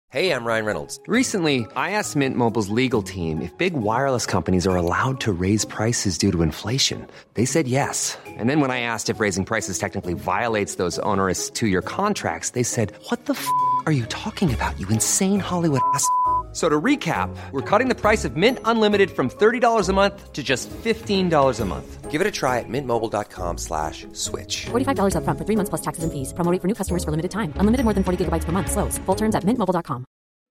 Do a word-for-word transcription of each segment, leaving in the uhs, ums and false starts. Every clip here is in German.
Hey, I'm Ryan Reynolds. Recently, I asked Mint Mobile's legal team if big wireless companies are allowed to raise prices due to inflation. They said yes. And then when I asked if raising prices technically violates those onerous two-year contracts, they said, what the f*** are you talking about, you insane Hollywood ass f- So to recap, we're cutting the price of Mint Unlimited from thirty dollars a month to just fifteen dollars a month. Give it a try at mintmobile.com slash switch. forty-five dollars up front for three months plus taxes and fees. Promo rate for new customers for limited time. Unlimited more than forty gigabytes per month. Slows full terms at mint mobile dot com.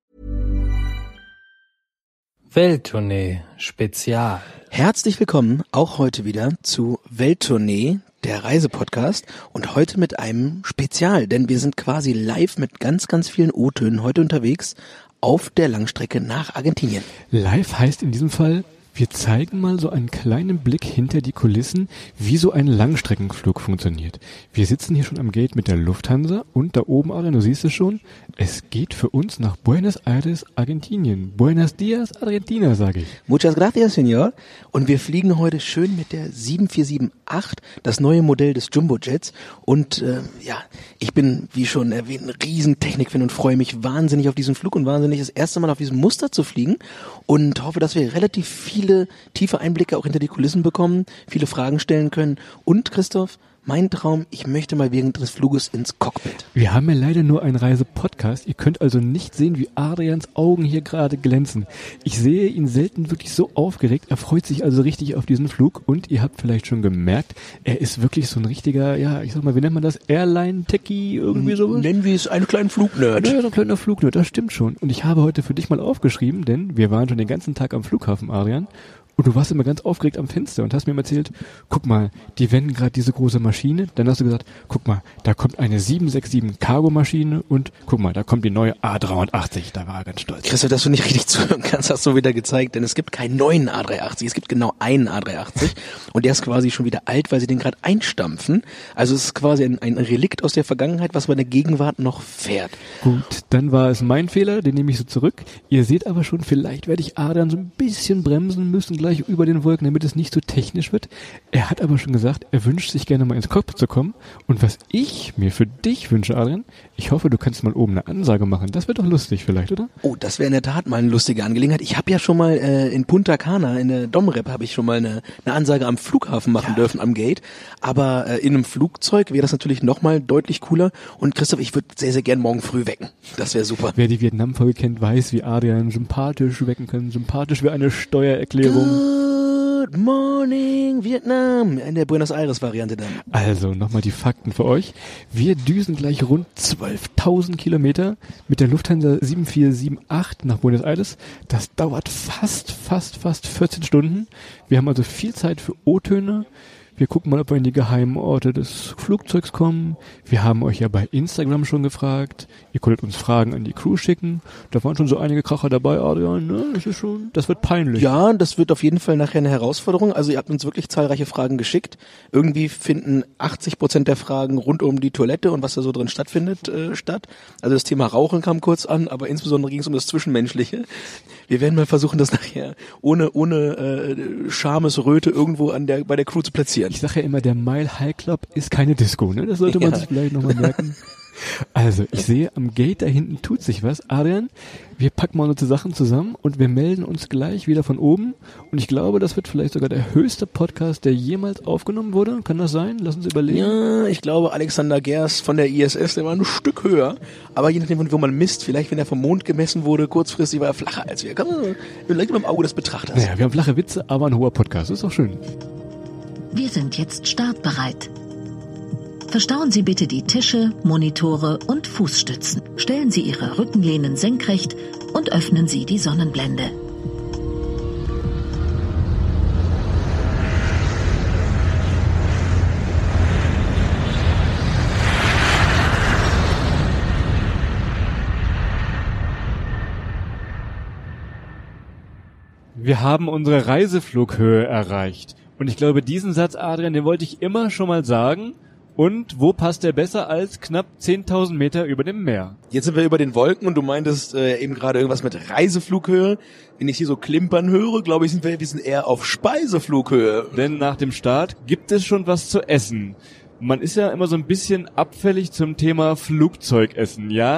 Welttournee Spezial. Herzlich willkommen auch heute wieder zu Welttournee, der Reisepodcast, und heute mit einem Spezial, denn wir sind quasi live mit ganz, ganz vielen O-Tönen heute unterwegs auf der Langstrecke nach Argentinien. Live heißt in diesem Fall, wir zeigen mal so einen kleinen Blick hinter die Kulissen, wie so ein Langstreckenflug funktioniert. Wir sitzen hier schon am Gate mit der Lufthansa und da oben, Adrian, du siehst es schon, es geht für uns nach Buenos Aires, Argentinien. Buenos dias, Argentina, sage ich. Muchas gracias, Señor. Und wir fliegen heute schön mit der sieben vier sieben acht, das neue Modell des Jumbo-Jets. Und äh, ja, ich bin, wie schon erwähnt, ein riesen Technik-Fan und freue mich wahnsinnig auf diesen Flug und wahnsinnig das erste Mal auf diesem Muster zu fliegen und hoffe, dass wir relativ viele tiefe Einblicke auch hinter die Kulissen bekommen, viele Fragen stellen können. Und Christoph, mein Traum, ich möchte mal während des Fluges ins Cockpit. Wir haben ja leider nur einen Reisepodcast. Ihr könnt also nicht sehen, wie Adrians Augen hier gerade glänzen. Ich sehe ihn selten wirklich so aufgeregt. Er freut sich also richtig auf diesen Flug. Und ihr habt vielleicht schon gemerkt, er ist wirklich so ein richtiger, ja, ich sag mal, wie nennt man das? Airline-Techie, irgendwie sowas? Nennen wir es einen kleinen Flugnerd. Ja, so ein kleiner Flugnerd, das stimmt schon. Und ich habe heute für dich mal aufgeschrieben, denn wir waren schon den ganzen Tag am Flughafen, Adrian. Und du warst immer ganz aufgeregt am Fenster und hast mir erzählt, guck mal, die wenden gerade diese große Maschine. Dann hast du gesagt, guck mal, da kommt eine sieben sechs sieben Cargo-Maschine und guck mal, da kommt die neue A dreiundachtzig. Da war er ganz stolz. Christoph, dass du nicht richtig zuhören kannst, hast du wieder gezeigt, denn es gibt keinen neuen A dreihundertachtzig, es gibt genau einen A dreihundertachtzig und der ist quasi schon wieder alt, weil sie den gerade einstampfen. Also es ist quasi ein, ein Relikt aus der Vergangenheit, was bei der Gegenwart noch fährt. Gut, dann war es mein Fehler, den nehme ich so zurück. Ihr seht aber schon, vielleicht werde ich Adrian so ein bisschen bremsen müssen, gleich über den Wolken, damit es nicht so technisch wird. Er hat aber schon gesagt, er wünscht sich gerne mal ins Cockpit zu kommen. Und was ich mir für dich wünsche, Adrian, ich hoffe, du kannst mal oben eine Ansage machen. Das wird doch lustig vielleicht, oder? Oh, das wäre in der Tat mal eine lustige Angelegenheit. Ich habe ja schon mal äh, in Punta Cana, in der Domrep, habe ich schon mal eine, eine Ansage am Flughafen machen ja. dürfen, am Gate. Aber äh, in einem Flugzeug wäre das natürlich nochmal deutlich cooler. Und Christoph, ich würde sehr, sehr gern morgen früh wecken. Das wäre super. Wer die Vietnam-Folge kennt, weiß, wie Adrian sympathisch wecken kann. Sympathisch wie eine Steuererklärung. Good morning, Vietnam. In der Buenos Aires-Variante dann. Also, nochmal die Fakten für euch. Wir düsen gleich rund zwölftausend Kilometer mit der Lufthansa sieben vier sieben acht nach Buenos Aires. Das dauert fast, fast, fast vierzehn Stunden. Wir haben also viel Zeit für O-Töne. Wir gucken mal, ob wir in die geheimen Orte des Flugzeugs kommen. Wir haben euch ja bei Instagram schon gefragt. Ihr konntet uns Fragen an die Crew schicken. Da waren schon so einige Kracher dabei, Adrian. Ne? Das ist schon, das wird peinlich. Ja, das wird auf jeden Fall nachher eine Herausforderung. Also ihr habt uns wirklich zahlreiche Fragen geschickt. Irgendwie finden achtzig Prozent der Fragen rund um die Toilette und was da so drin stattfindet, äh, statt. Also das Thema Rauchen kam kurz an, aber insbesondere ging es um das Zwischenmenschliche. Wir werden mal versuchen, das nachher ohne ohne äh, Schamesröte irgendwo an der bei der Crew zu platzieren. Ich sage ja immer, der Mile High Club ist keine Disco, ne? Das sollte man ja. sich vielleicht nochmal merken. Also, ich sehe, am Gate da hinten tut sich was. Adrian, wir packen mal unsere Sachen zusammen und wir melden uns gleich wieder von oben. Und ich glaube, das wird vielleicht sogar der höchste Podcast, der jemals aufgenommen wurde. Kann das sein? Lass uns überlegen. Ja, ich glaube, Alexander Gerst von der I S S, der war ein Stück höher. Aber je nachdem, wo man misst, vielleicht, wenn er vom Mond gemessen wurde, kurzfristig war er flacher als wir. Komm, wir legen mal im Auge des Betrachters. Naja, wir haben flache Witze, aber ein hoher Podcast. Das ist doch schön. Wir sind jetzt startbereit. Verstauen Sie bitte die Tische, Monitore und Fußstützen. Stellen Sie Ihre Rückenlehnen senkrecht und öffnen Sie die Sonnenblende. Wir haben unsere Reiseflughöhe erreicht. Und ich glaube, diesen Satz, Adrian, den wollte ich immer schon mal sagen. Und wo passt der besser als knapp zehntausend Meter über dem Meer? Jetzt sind wir über den Wolken und du meintest äh, eben gerade irgendwas mit Reiseflughöhe. Wenn ich hier so klimpern höre, glaube ich, sind wir, wir sind eher auf Speiseflughöhe. Denn nach dem Start gibt es schon was zu essen. Man ist ja immer so ein bisschen abfällig zum Thema Flugzeugessen, ja?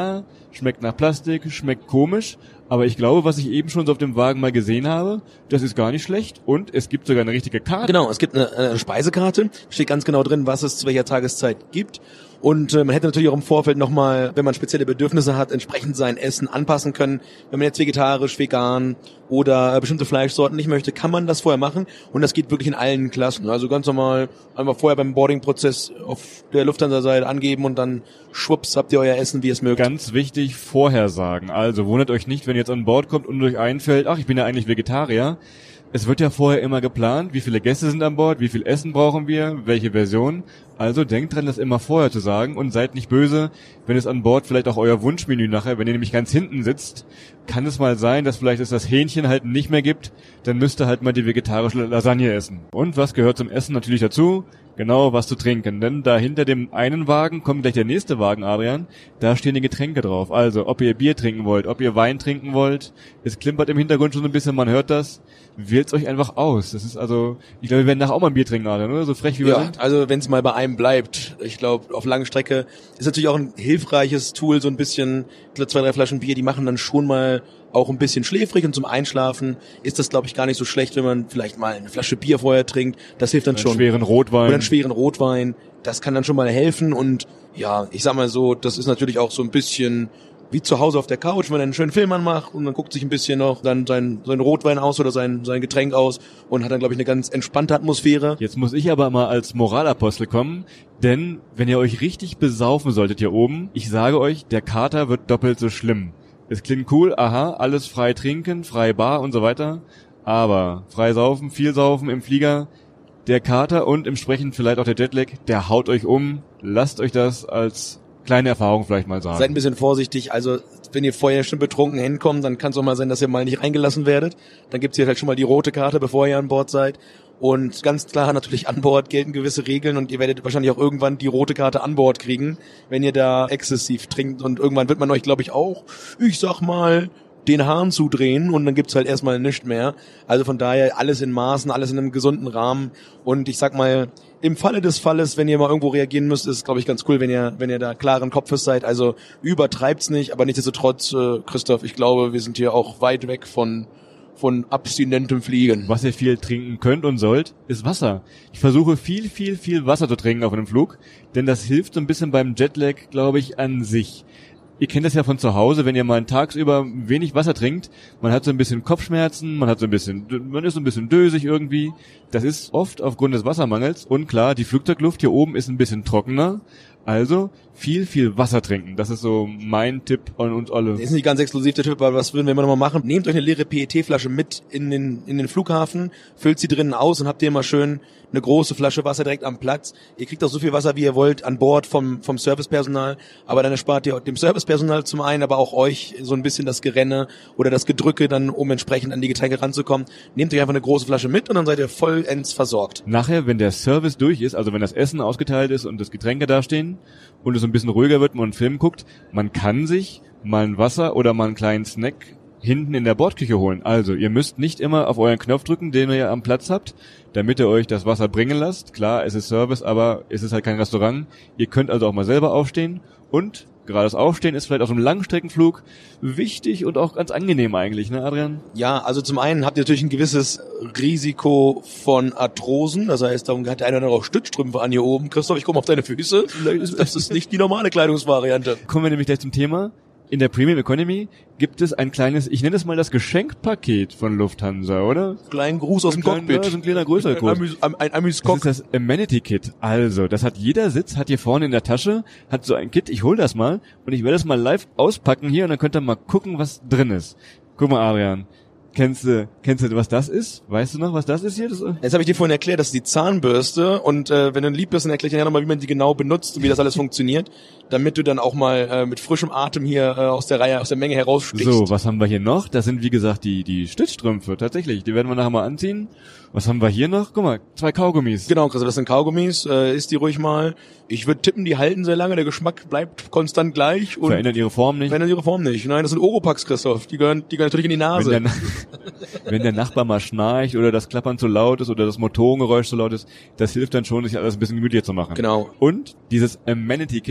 schmeckt nach Plastik, schmeckt komisch, aber ich glaube, was ich eben schon so auf dem Wagen mal gesehen habe, das ist gar nicht schlecht und es gibt sogar eine richtige Karte. Genau, es gibt eine, eine Speisekarte, steht ganz genau drin, was es zu welcher Tageszeit gibt. Und äh, man hätte natürlich auch im Vorfeld nochmal, wenn man spezielle Bedürfnisse hat, entsprechend sein Essen anpassen können. Wenn man jetzt vegetarisch, vegan oder äh, bestimmte Fleischsorten nicht möchte, kann man das vorher machen. Und das geht wirklich in allen Klassen. Also ganz normal einfach vorher beim Boarding-Prozess auf der Lufthansa-Seite angeben und dann schwupps habt ihr euer Essen, wie ihr es mögt. Ganz wichtig, vorher sagen. Also wundert euch nicht, wenn ihr jetzt an Bord kommt und euch einfällt, ach, ich bin ja eigentlich Vegetarier. Es wird ja vorher immer geplant, wie viele Gäste sind an Bord, wie viel Essen brauchen wir, welche Version. Also denkt dran, das immer vorher zu sagen und seid nicht böse, wenn es an Bord vielleicht auch euer Wunschmenü nachher, wenn ihr nämlich ganz hinten sitzt, kann es mal sein, dass vielleicht es das Hähnchen halt nicht mehr gibt, dann müsst ihr halt mal die vegetarische Lasagne essen. Und was gehört zum Essen natürlich dazu? Genau, was zu trinken. Denn da hinter dem einen Wagen kommt gleich der nächste Wagen, Adrian. Da stehen die Getränke drauf. Also, ob ihr Bier trinken wollt, ob ihr Wein trinken wollt. Es klimpert im Hintergrund schon so ein bisschen, man hört das. Wählt's euch einfach aus. Das ist also, ich glaube, wir werden nachher auch mal ein Bier trinken, Adrian, oder? So frech wie wir Ja, sind. also wenn es mal bei einem bleibt. Ich glaube, auf lange Strecke ist natürlich auch ein hilfreiches Tool, so ein bisschen, zwei, drei Flaschen Bier, die machen dann schon mal auch ein bisschen schläfrig und zum Einschlafen ist das, glaube ich, gar nicht so schlecht, wenn man vielleicht mal eine Flasche Bier vorher trinkt. Das hilft dann Einen schon. schweren Rotwein. Oder einen schweren Rotwein. Das kann dann schon mal helfen und ja, ich sag mal so, das ist natürlich auch so ein bisschen wie zu Hause auf der Couch, wenn man einen schönen Film anmacht und man guckt sich ein bisschen noch dann sein, sein Rotwein aus oder sein, sein Getränk aus und hat dann, glaube ich, eine ganz entspannte Atmosphäre. Jetzt muss ich aber mal als Moralapostel kommen, denn wenn ihr euch richtig besaufen solltet hier oben, ich sage euch, der Kater wird doppelt so schlimm. Es klingt cool, aha, alles frei trinken, frei Bar und so weiter, aber frei saufen, viel saufen im Flieger, der Kater und entsprechend vielleicht auch der Jetlag, der haut euch um. Lasst euch das als kleine Erfahrung vielleicht mal sagen. Seid ein bisschen vorsichtig, also wenn ihr vorher schon betrunken hinkommt, dann kann es auch mal sein, dass ihr mal nicht reingelassen werdet. Dann gibt's hier halt schon mal die rote Karte, bevor ihr an Bord seid. Und ganz klar natürlich an Bord gelten gewisse Regeln und ihr werdet wahrscheinlich auch irgendwann die rote Karte an Bord kriegen, wenn ihr da exzessiv trinkt und irgendwann wird man euch, glaube ich, auch, ich sag mal, den Hahn zudrehen und dann gibt's halt erstmal nichts mehr. Also von daher alles in Maßen, alles in einem gesunden Rahmen und ich sag mal, im Falle des Falles, wenn ihr mal irgendwo reagieren müsst, ist es, glaube ich, ganz cool, wenn ihr wenn ihr da klaren Kopfes seid. Also übertreibt's nicht, aber nichtsdestotrotz, äh, Christoph, ich glaube, wir sind hier auch weit weg von von abstinentem Fliegen. Was ihr viel trinken könnt und sollt, ist Wasser. Ich versuche viel, viel, viel Wasser zu trinken auf einem Flug, denn das hilft so ein bisschen beim Jetlag, glaube ich, an sich. Ihr kennt das ja von zu Hause, wenn ihr mal tagsüber wenig Wasser trinkt, man hat so ein bisschen Kopfschmerzen, man hat so ein bisschen, man ist so ein bisschen dösig irgendwie. Das ist oft aufgrund des Wassermangels und klar, die Flugzeugluft hier oben ist ein bisschen trockener. Also viel, viel Wasser trinken. Das ist so mein Tipp an uns alle. Das ist nicht ganz exklusiv der Tipp, aber was würden wir immer noch mal machen? Nehmt euch eine leere P E T-Flasche mit in den in den Flughafen, füllt sie drinnen aus und habt ihr immer schön eine große Flasche Wasser direkt am Platz. Ihr kriegt auch so viel Wasser, wie ihr wollt, an Bord vom vom Servicepersonal, aber dann erspart ihr dem Servicepersonal zum einen, aber auch euch so ein bisschen das Gerenne oder das Gedrücke dann, um entsprechend an die Getränke ranzukommen. Nehmt euch einfach eine große Flasche mit und dann seid ihr vollends versorgt. Nachher, wenn der Service durch ist, also wenn das Essen ausgeteilt ist und das Getränke dastehen und es ein bisschen ruhiger wird, man einen Film guckt, man kann sich mal ein Wasser oder mal einen kleinen Snack hinten in der Bordküche holen. Also, ihr müsst nicht immer auf euren Knopf drücken, den ihr am Platz habt, damit ihr euch das Wasser bringen lasst. Klar, es ist Service, aber es ist halt kein Restaurant. Ihr könnt also auch mal selber aufstehen und gerade das Aufstehen ist vielleicht auf einem Langstreckenflug wichtig und auch ganz angenehm eigentlich, ne, Adrian? Ja, also zum einen habt ihr natürlich ein gewisses Risiko von Arthrosen, das heißt, darum hat der eine oder andere auch Stützstrümpfe an hier oben. Christoph, ich komme auf deine Füße. Das ist nicht die normale Kleidungsvariante. Kommen wir nämlich gleich zum Thema. In der Premium Economy gibt es ein kleines, ich nenne es mal das Geschenkpaket von Lufthansa, oder? Kleinen Gruß aus dem Klein, Cockpit. Ja, so ein kleiner größerer Gruß. Ein, ein, ein Das Amüs-Cock. ist das Amenity Kit. Also, das hat jeder Sitz, hat hier vorne in der Tasche, hat so ein Kit. Ich hol das mal und ich werde es mal live auspacken hier und dann könnt ihr mal gucken, was drin ist. Guck mal, Adrian. Kennst du, kennst du, was das ist? Weißt du noch, was das ist hier? Das, Jetzt habe ich dir vorhin erklärt, das ist die Zahnbürste und äh, wenn du lieb bist, dann erkläre ich dir ja nochmal, wie man die genau benutzt und wie das alles funktioniert, damit du dann auch mal äh, mit frischem Atem hier äh, aus der Reihe, aus der Menge herausstichst. so, was haben wir hier noch? Das sind, wie gesagt, die die Stützstrümpfe, tatsächlich. Die werden wir nachher mal anziehen. Was haben wir hier noch? Guck mal, zwei Kaugummis. Genau, Chris, das sind Kaugummis, äh, isst die ruhig mal. Ich würde tippen, die halten sehr lange, der Geschmack bleibt konstant gleich. Und Verändern ihre Form nicht. verändern ihre Form nicht. Nein, das sind Oropax, Christoph, die gehören, die gehören natürlich in die Nase. Wenn der, wenn der Nachbar mal schnarcht oder das Klappern zu laut ist oder das Motorengeräusch zu laut ist, das hilft dann schon, sich alles ein bisschen gemütlicher zu machen. Genau. Und dieses Amenity Kit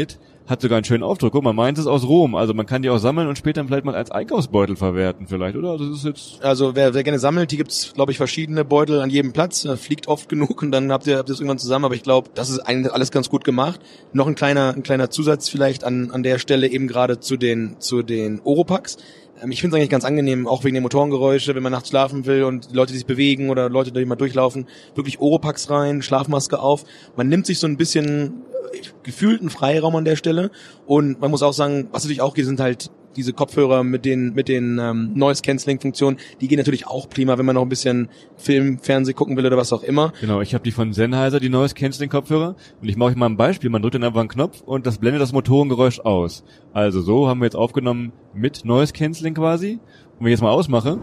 hat sogar einen schönen Aufdruck. Guck mal, meins ist aus Rom, also man kann die auch sammeln und später vielleicht mal als Einkaufsbeutel verwerten vielleicht, oder? Das ist jetzt Also wer, wer gerne sammelt, hier gibt's, glaube ich, verschiedene Beutel an jedem Platz. Da fliegt oft genug und dann habt ihr, habt ihr es irgendwann zusammen. Aber ich glaube, das ist eigentlich alles ganz gut gemacht. Noch ein kleiner, ein kleiner Zusatz vielleicht an an der Stelle eben gerade zu den zu den Oropax. Ähm, ich finde es eigentlich ganz angenehm, auch wegen der Motorengeräusche, wenn man nachts schlafen will und die Leute, die sich bewegen oder Leute, die mal durchlaufen, wirklich Oropax rein, Schlafmaske auf. Man nimmt sich so ein bisschen äh, gefühlten Freiraum an der Stelle. Und man muss auch sagen, was natürlich auch geht, sind halt diese Kopfhörer mit den mit den ähm, Noise-Cancelling-Funktionen, die gehen natürlich auch prima, wenn man noch ein bisschen Film, Fernseh gucken will oder was auch immer. Genau, ich habe die von Sennheiser, die Noise-Cancelling-Kopfhörer. Und ich mache euch mal ein Beispiel. Man drückt dann einfach einen Knopf und das blendet das Motorengeräusch aus. Also so haben wir jetzt aufgenommen mit Noise-Cancelling quasi. Und wenn ich jetzt mal ausmache,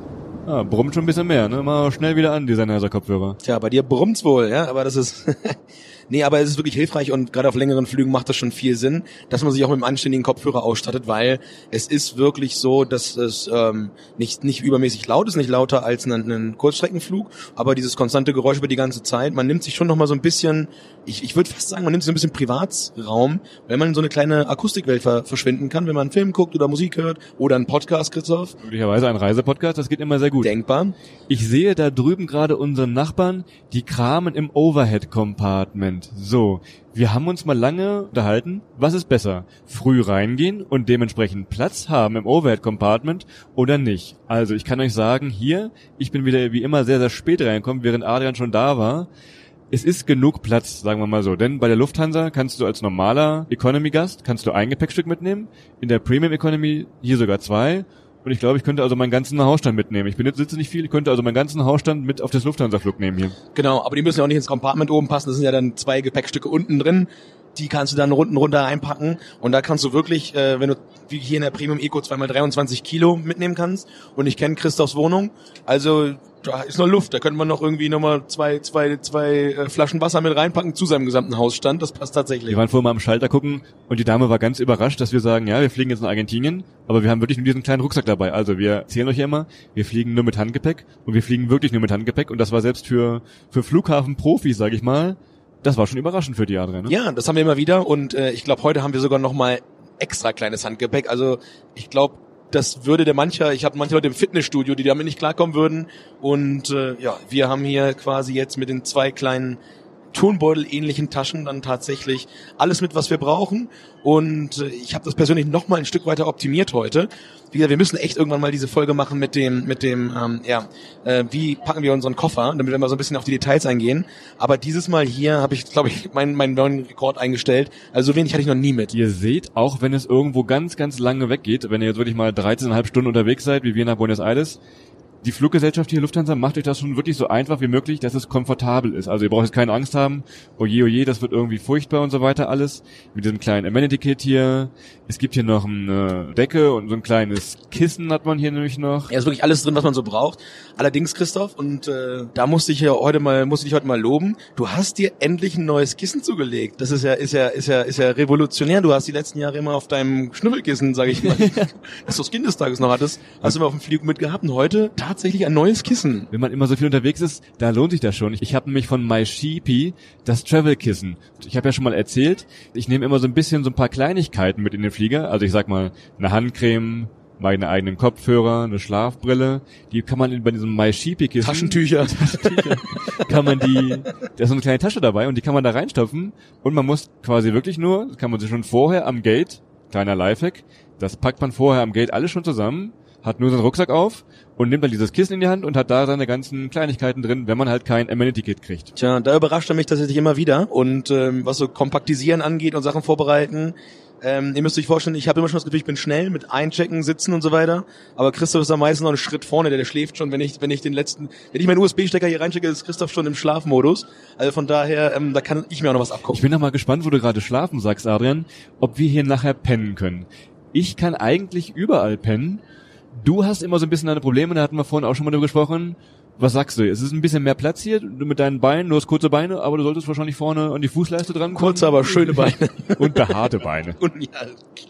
ah, brummt schon ein bisschen mehr. Ne? Mal schnell wieder an, die Sennheiser-Kopfhörer. Tja, bei dir brummt's wohl, ja, aber das ist... Nee, aber es ist wirklich hilfreich und gerade auf längeren Flügen macht das schon viel Sinn, dass man sich auch mit einem anständigen Kopfhörer ausstattet, weil es ist wirklich so, dass es ähm, nicht nicht übermäßig laut ist, nicht lauter als ein, ein Kurzstreckenflug, aber dieses konstante Geräusch über die ganze Zeit, man nimmt sich schon noch mal so ein bisschen, ich ich würde fast sagen, man nimmt sich so ein bisschen Privatsraum, wenn man in so eine kleine Akustikwelt ver- verschwinden kann, wenn man einen Film guckt oder Musik hört oder einen Podcast, Christoph. Möglicherweise ein Reisepodcast, das geht immer sehr gut. Denkbar. Ich sehe da drüben gerade unseren Nachbarn, die kramen im Overhead-Compartment. So, wir haben uns mal lange unterhalten, was ist besser? Früh reingehen und dementsprechend Platz haben im Overhead-Compartment oder nicht? Also ich kann euch sagen, hier, ich bin wieder wie immer sehr, sehr spät reingekommen, während Adrian schon da war. Es ist genug Platz, sagen wir mal so, denn bei der Lufthansa kannst du als normaler Economy-Gast, kannst du ein Gepäckstück mitnehmen, in der Premium Economy hier sogar zwei. Und ich glaube, ich könnte also meinen ganzen Hausstand mitnehmen. Ich bin jetzt sitze nicht viel, ich könnte also meinen ganzen Hausstand mit auf das Lufthansa-Flug nehmen hier. Genau, aber die müssen ja auch nicht ins Compartment oben passen. Das sind ja dann zwei Gepäckstücke unten drin. Die kannst du dann unten runter einpacken. Und da kannst du wirklich, äh, wenn du wie hier in der Premium Eco zwei mal dreiundzwanzig Kilo mitnehmen kannst. Und ich kenne Christophs Wohnung. Also da ist noch Luft. Da könnte man noch irgendwie nochmal zwei, zwei, zwei äh, Flaschen Wasser mit reinpacken zu seinem gesamten Hausstand. Das passt tatsächlich. Wir waren vorhin mal am Schalter gucken und die Dame war ganz überrascht, dass wir sagen, ja, wir fliegen jetzt nach Argentinien, aber wir haben wirklich nur diesen kleinen Rucksack dabei. Also wir erzählen euch ja immer, wir fliegen nur mit Handgepäck und wir fliegen wirklich nur mit Handgepäck. Und das war selbst für für Flughafenprofis, sage ich mal, das war schon überraschend für die Adrian. Ne? Ja, das haben wir immer wieder. Und äh, ich glaube, heute haben wir sogar nochmal extra kleines Handgepäck. Also ich glaube, das würde der mancher, ich habe manche Leute im Fitnessstudio, die damit nicht klarkommen würden. Und äh, ja, wir haben hier quasi jetzt mit den zwei kleinen Turnbeutel-ähnlichen Taschen dann tatsächlich alles mit, was wir brauchen. Und äh, ich habe das persönlich noch mal ein Stück weiter optimiert heute. Wie gesagt, wir müssen echt irgendwann mal diese Folge machen mit dem, mit dem, ähm, ja, äh, wie packen wir unseren Koffer, damit wir mal so ein bisschen auf die Details eingehen. Aber dieses Mal hier habe ich, glaube ich, meinen meinen neuen Rekord eingestellt. Also so wenig hatte ich noch nie mit. Ihr seht, auch wenn es irgendwo ganz, ganz lange weggeht, wenn ihr jetzt wirklich mal dreizehn Komma fünf Stunden unterwegs seid, wie wir nach Buenos Aires, die Fluggesellschaft hier, Lufthansa, macht euch das schon wirklich so einfach wie möglich, dass es komfortabel ist. Also ihr braucht jetzt keine Angst haben, oje, oje, das wird irgendwie furchtbar und so weiter alles. Mit diesem kleinen Amenity-Kit hier. Es gibt hier noch eine Decke und so ein kleines Kissen hat man hier nämlich noch. Ja, ist wirklich alles drin, was man so braucht. Allerdings, Christoph, und äh, da musste ich ja heute mal, musste ich heute mal loben, du hast dir endlich ein neues Kissen zugelegt. Das ist ja, ist ja, ist ja, ist ja revolutionär. Du hast die letzten Jahre immer auf deinem Schnüffelkissen, sage ich mal, das du das Kindestages noch hattest, hast du immer auf dem Flug mitgehabt und heute tatsächlich ein neues Kissen. Wenn man immer so viel unterwegs ist, da lohnt sich das schon. Ich habe nämlich von MySheepy das Travel-Kissen. Ich habe ja schon mal erzählt, ich nehme immer so ein bisschen so ein paar Kleinigkeiten mit in den Flieger. Also ich sag mal, eine Handcreme, meine eigenen Kopfhörer, eine Schlafbrille. Die kann man bei diesem MySheepy-Kissen... Taschentücher. Taschentücher. Kann man die... Da ist so eine kleine Tasche dabei und die kann man da reinstopfen. Und man muss quasi wirklich nur, das kann man sich schon vorher am Gate, kleiner Lifehack, das packt man vorher am Gate alles schon zusammen, hat nur seinen Rucksack auf und nimmt dann dieses Kissen in die Hand und hat da seine ganzen Kleinigkeiten drin, wenn man halt kein Amenity-Kit kriegt. Tja, da überrascht er mich tatsächlich immer wieder. Und ähm, was so Kompaktisieren angeht und Sachen vorbereiten, ähm, ihr müsst euch vorstellen, ich habe immer schon das Gefühl, ich bin schnell mit Einchecken, Sitzen und so weiter. Aber Christoph ist am meisten noch einen Schritt vorne, der, der schläft schon, wenn ich wenn ich den letzten, wenn ich meinen U S B-Stecker hier reinchecke, ist Christoph schon im Schlafmodus. Also von daher, ähm, da kann ich mir auch noch was abgucken. Ich bin noch mal gespannt, wo du gerade schlafen sagst, Adrian, ob wir hier nachher pennen können. Ich kann eigentlich überall pennen. Du hast immer so ein bisschen deine Probleme, da hatten wir vorhin auch schon mal drüber gesprochen. Was sagst du? Es ist ein bisschen mehr Platz hier, du mit deinen Beinen, du hast kurze Beine, aber du solltest wahrscheinlich vorne an die Fußleiste dran kommen. Kurze, aber schöne Beine. Und behaarte Beine. Und ja,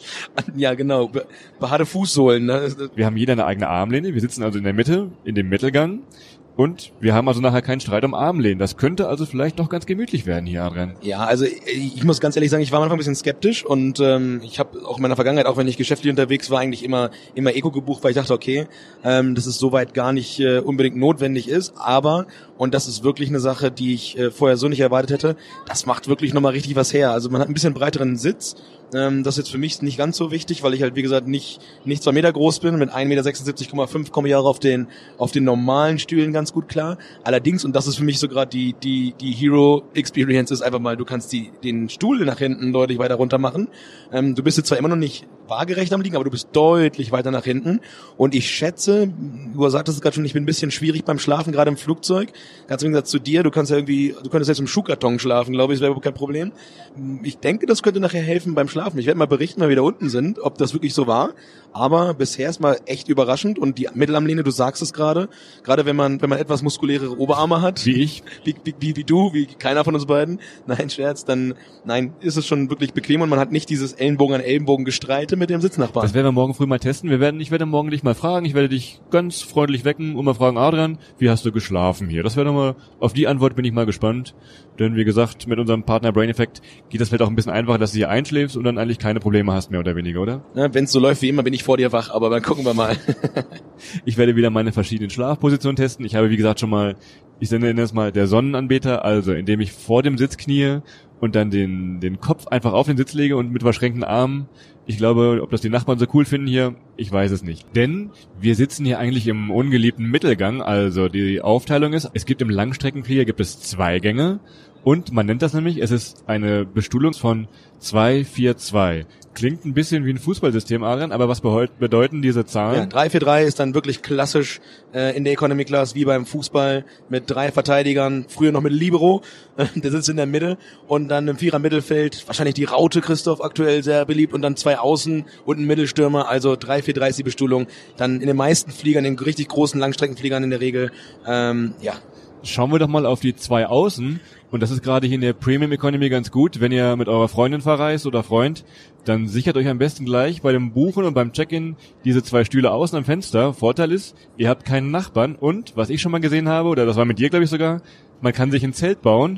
ja genau, Be- behaarte Fußsohlen. Ne? Wir haben jeder eine eigene Armlehne, wir sitzen also in der Mitte, in dem Mittelgang. Und wir haben also nachher keinen Streit um Armlehnen. Das könnte also vielleicht noch ganz gemütlich werden hier, Adrian. Ja, also ich muss ganz ehrlich sagen, ich war am Anfang ein bisschen skeptisch und ähm, ich habe auch in meiner Vergangenheit, auch wenn ich geschäftlich unterwegs war, eigentlich immer immer Eco gebucht, weil ich dachte, okay, ähm, dass es soweit gar nicht äh, unbedingt notwendig ist, aber, und das ist wirklich eine Sache, die ich äh, vorher so nicht erwartet hätte, das macht wirklich nochmal richtig was her. Also man hat ein bisschen breiteren Sitz. Ähm, das ist jetzt für mich nicht ganz so wichtig, weil ich halt, wie gesagt, nicht nicht zwei Meter groß bin. Mit ein Meter sechsundsiebzig Komma fünf komme ich auch auf den auf den normalen Stühlen ganz gut klar. Allerdings, und das ist für mich so gerade die die die Hero Experience, ist einfach mal, du kannst die den Stuhl nach hinten deutlich weiter runter machen. Ähm, du bist jetzt zwar immer noch nicht waagerecht am Liegen, aber du bist deutlich weiter nach hinten. Und ich schätze, du sagtest es gerade schon, ich bin ein bisschen schwierig beim Schlafen, gerade im Flugzeug. Ganz im Gegensatz zu dir, du kannst ja irgendwie, du könntest jetzt im Schuhkarton schlafen, glaube ich, das wäre kein Problem. Ich denke, das könnte nachher helfen beim Schlafen. Ich werde mal berichten, wenn wir wieder unten sind, ob das wirklich so war. Aber bisher ist mal echt überraschend. Und die Mittelarmlehne, du sagst es gerade, gerade wenn man wenn man etwas muskulärere Oberarme hat, wie ich, wie, wie, wie, wie du, wie keiner von uns beiden, nein, Scherz, dann nein, ist es schon wirklich bequem und man hat nicht dieses Ellenbogen an Ellenbogen Gestreite mit dem Sitznachbarn. Das werden wir morgen früh mal testen. Wir werden, ich werde morgen dich mal fragen, ich werde dich ganz freundlich wecken und mal fragen, Adrian, wie hast du geschlafen hier? Das wäre doch mal, auf die Antwort bin ich mal gespannt. Denn wie gesagt, mit unserem Partner Brain Effect geht das vielleicht auch ein bisschen einfacher, dass du hier einschläfst und dann eigentlich keine Probleme hast, mehr oder weniger, oder? Ja, wenn es so läuft wie immer, bin ich vor dir wach, aber dann gucken wir mal. Ich werde wieder meine verschiedenen Schlafpositionen testen. Ich habe, wie gesagt, schon mal, ich nenne es mal der Sonnenanbeter, also indem ich vor dem Sitz knie und dann den den Kopf einfach auf den Sitz lege und mit verschränkten Armen. Ich glaube, ob das die Nachbarn so cool finden hier, ich weiß es nicht. Denn wir sitzen hier eigentlich im ungeliebten Mittelgang, also die Aufteilung ist, es gibt im Langstreckenflieger gibt es zwei Gänge und man nennt das nämlich, es ist eine Bestuhlung von zwei vier zwei. Klingt ein bisschen wie ein Fußballsystem, Adrian, aber was bedeuten diese Zahlen? Ja, drei vier drei ist dann wirklich klassisch äh, in der Economy Class wie beim Fußball mit drei Verteidigern, früher noch mit Libero, äh, der sitzt in der Mitte und dann im Vierer Mittelfeld, wahrscheinlich die Raute, Christoph, aktuell sehr beliebt und dann zwei Außen und ein Mittelstürmer, also drei vier drei ist die Bestuhlung. Dann in den meisten Fliegern, in den richtig großen Langstreckenfliegern in der Regel, ähm, ja. Schauen wir doch mal auf die zwei Außen. Und das ist gerade hier in der Premium Economy ganz gut. Wenn ihr mit eurer Freundin verreist oder Freund, dann sichert euch am besten gleich bei dem Buchen und beim Check-in diese zwei Stühle außen am Fenster. Vorteil ist, ihr habt keinen Nachbarn. Und, was ich schon mal gesehen habe, oder das war mit dir, glaube ich sogar, man kann sich ein Zelt bauen.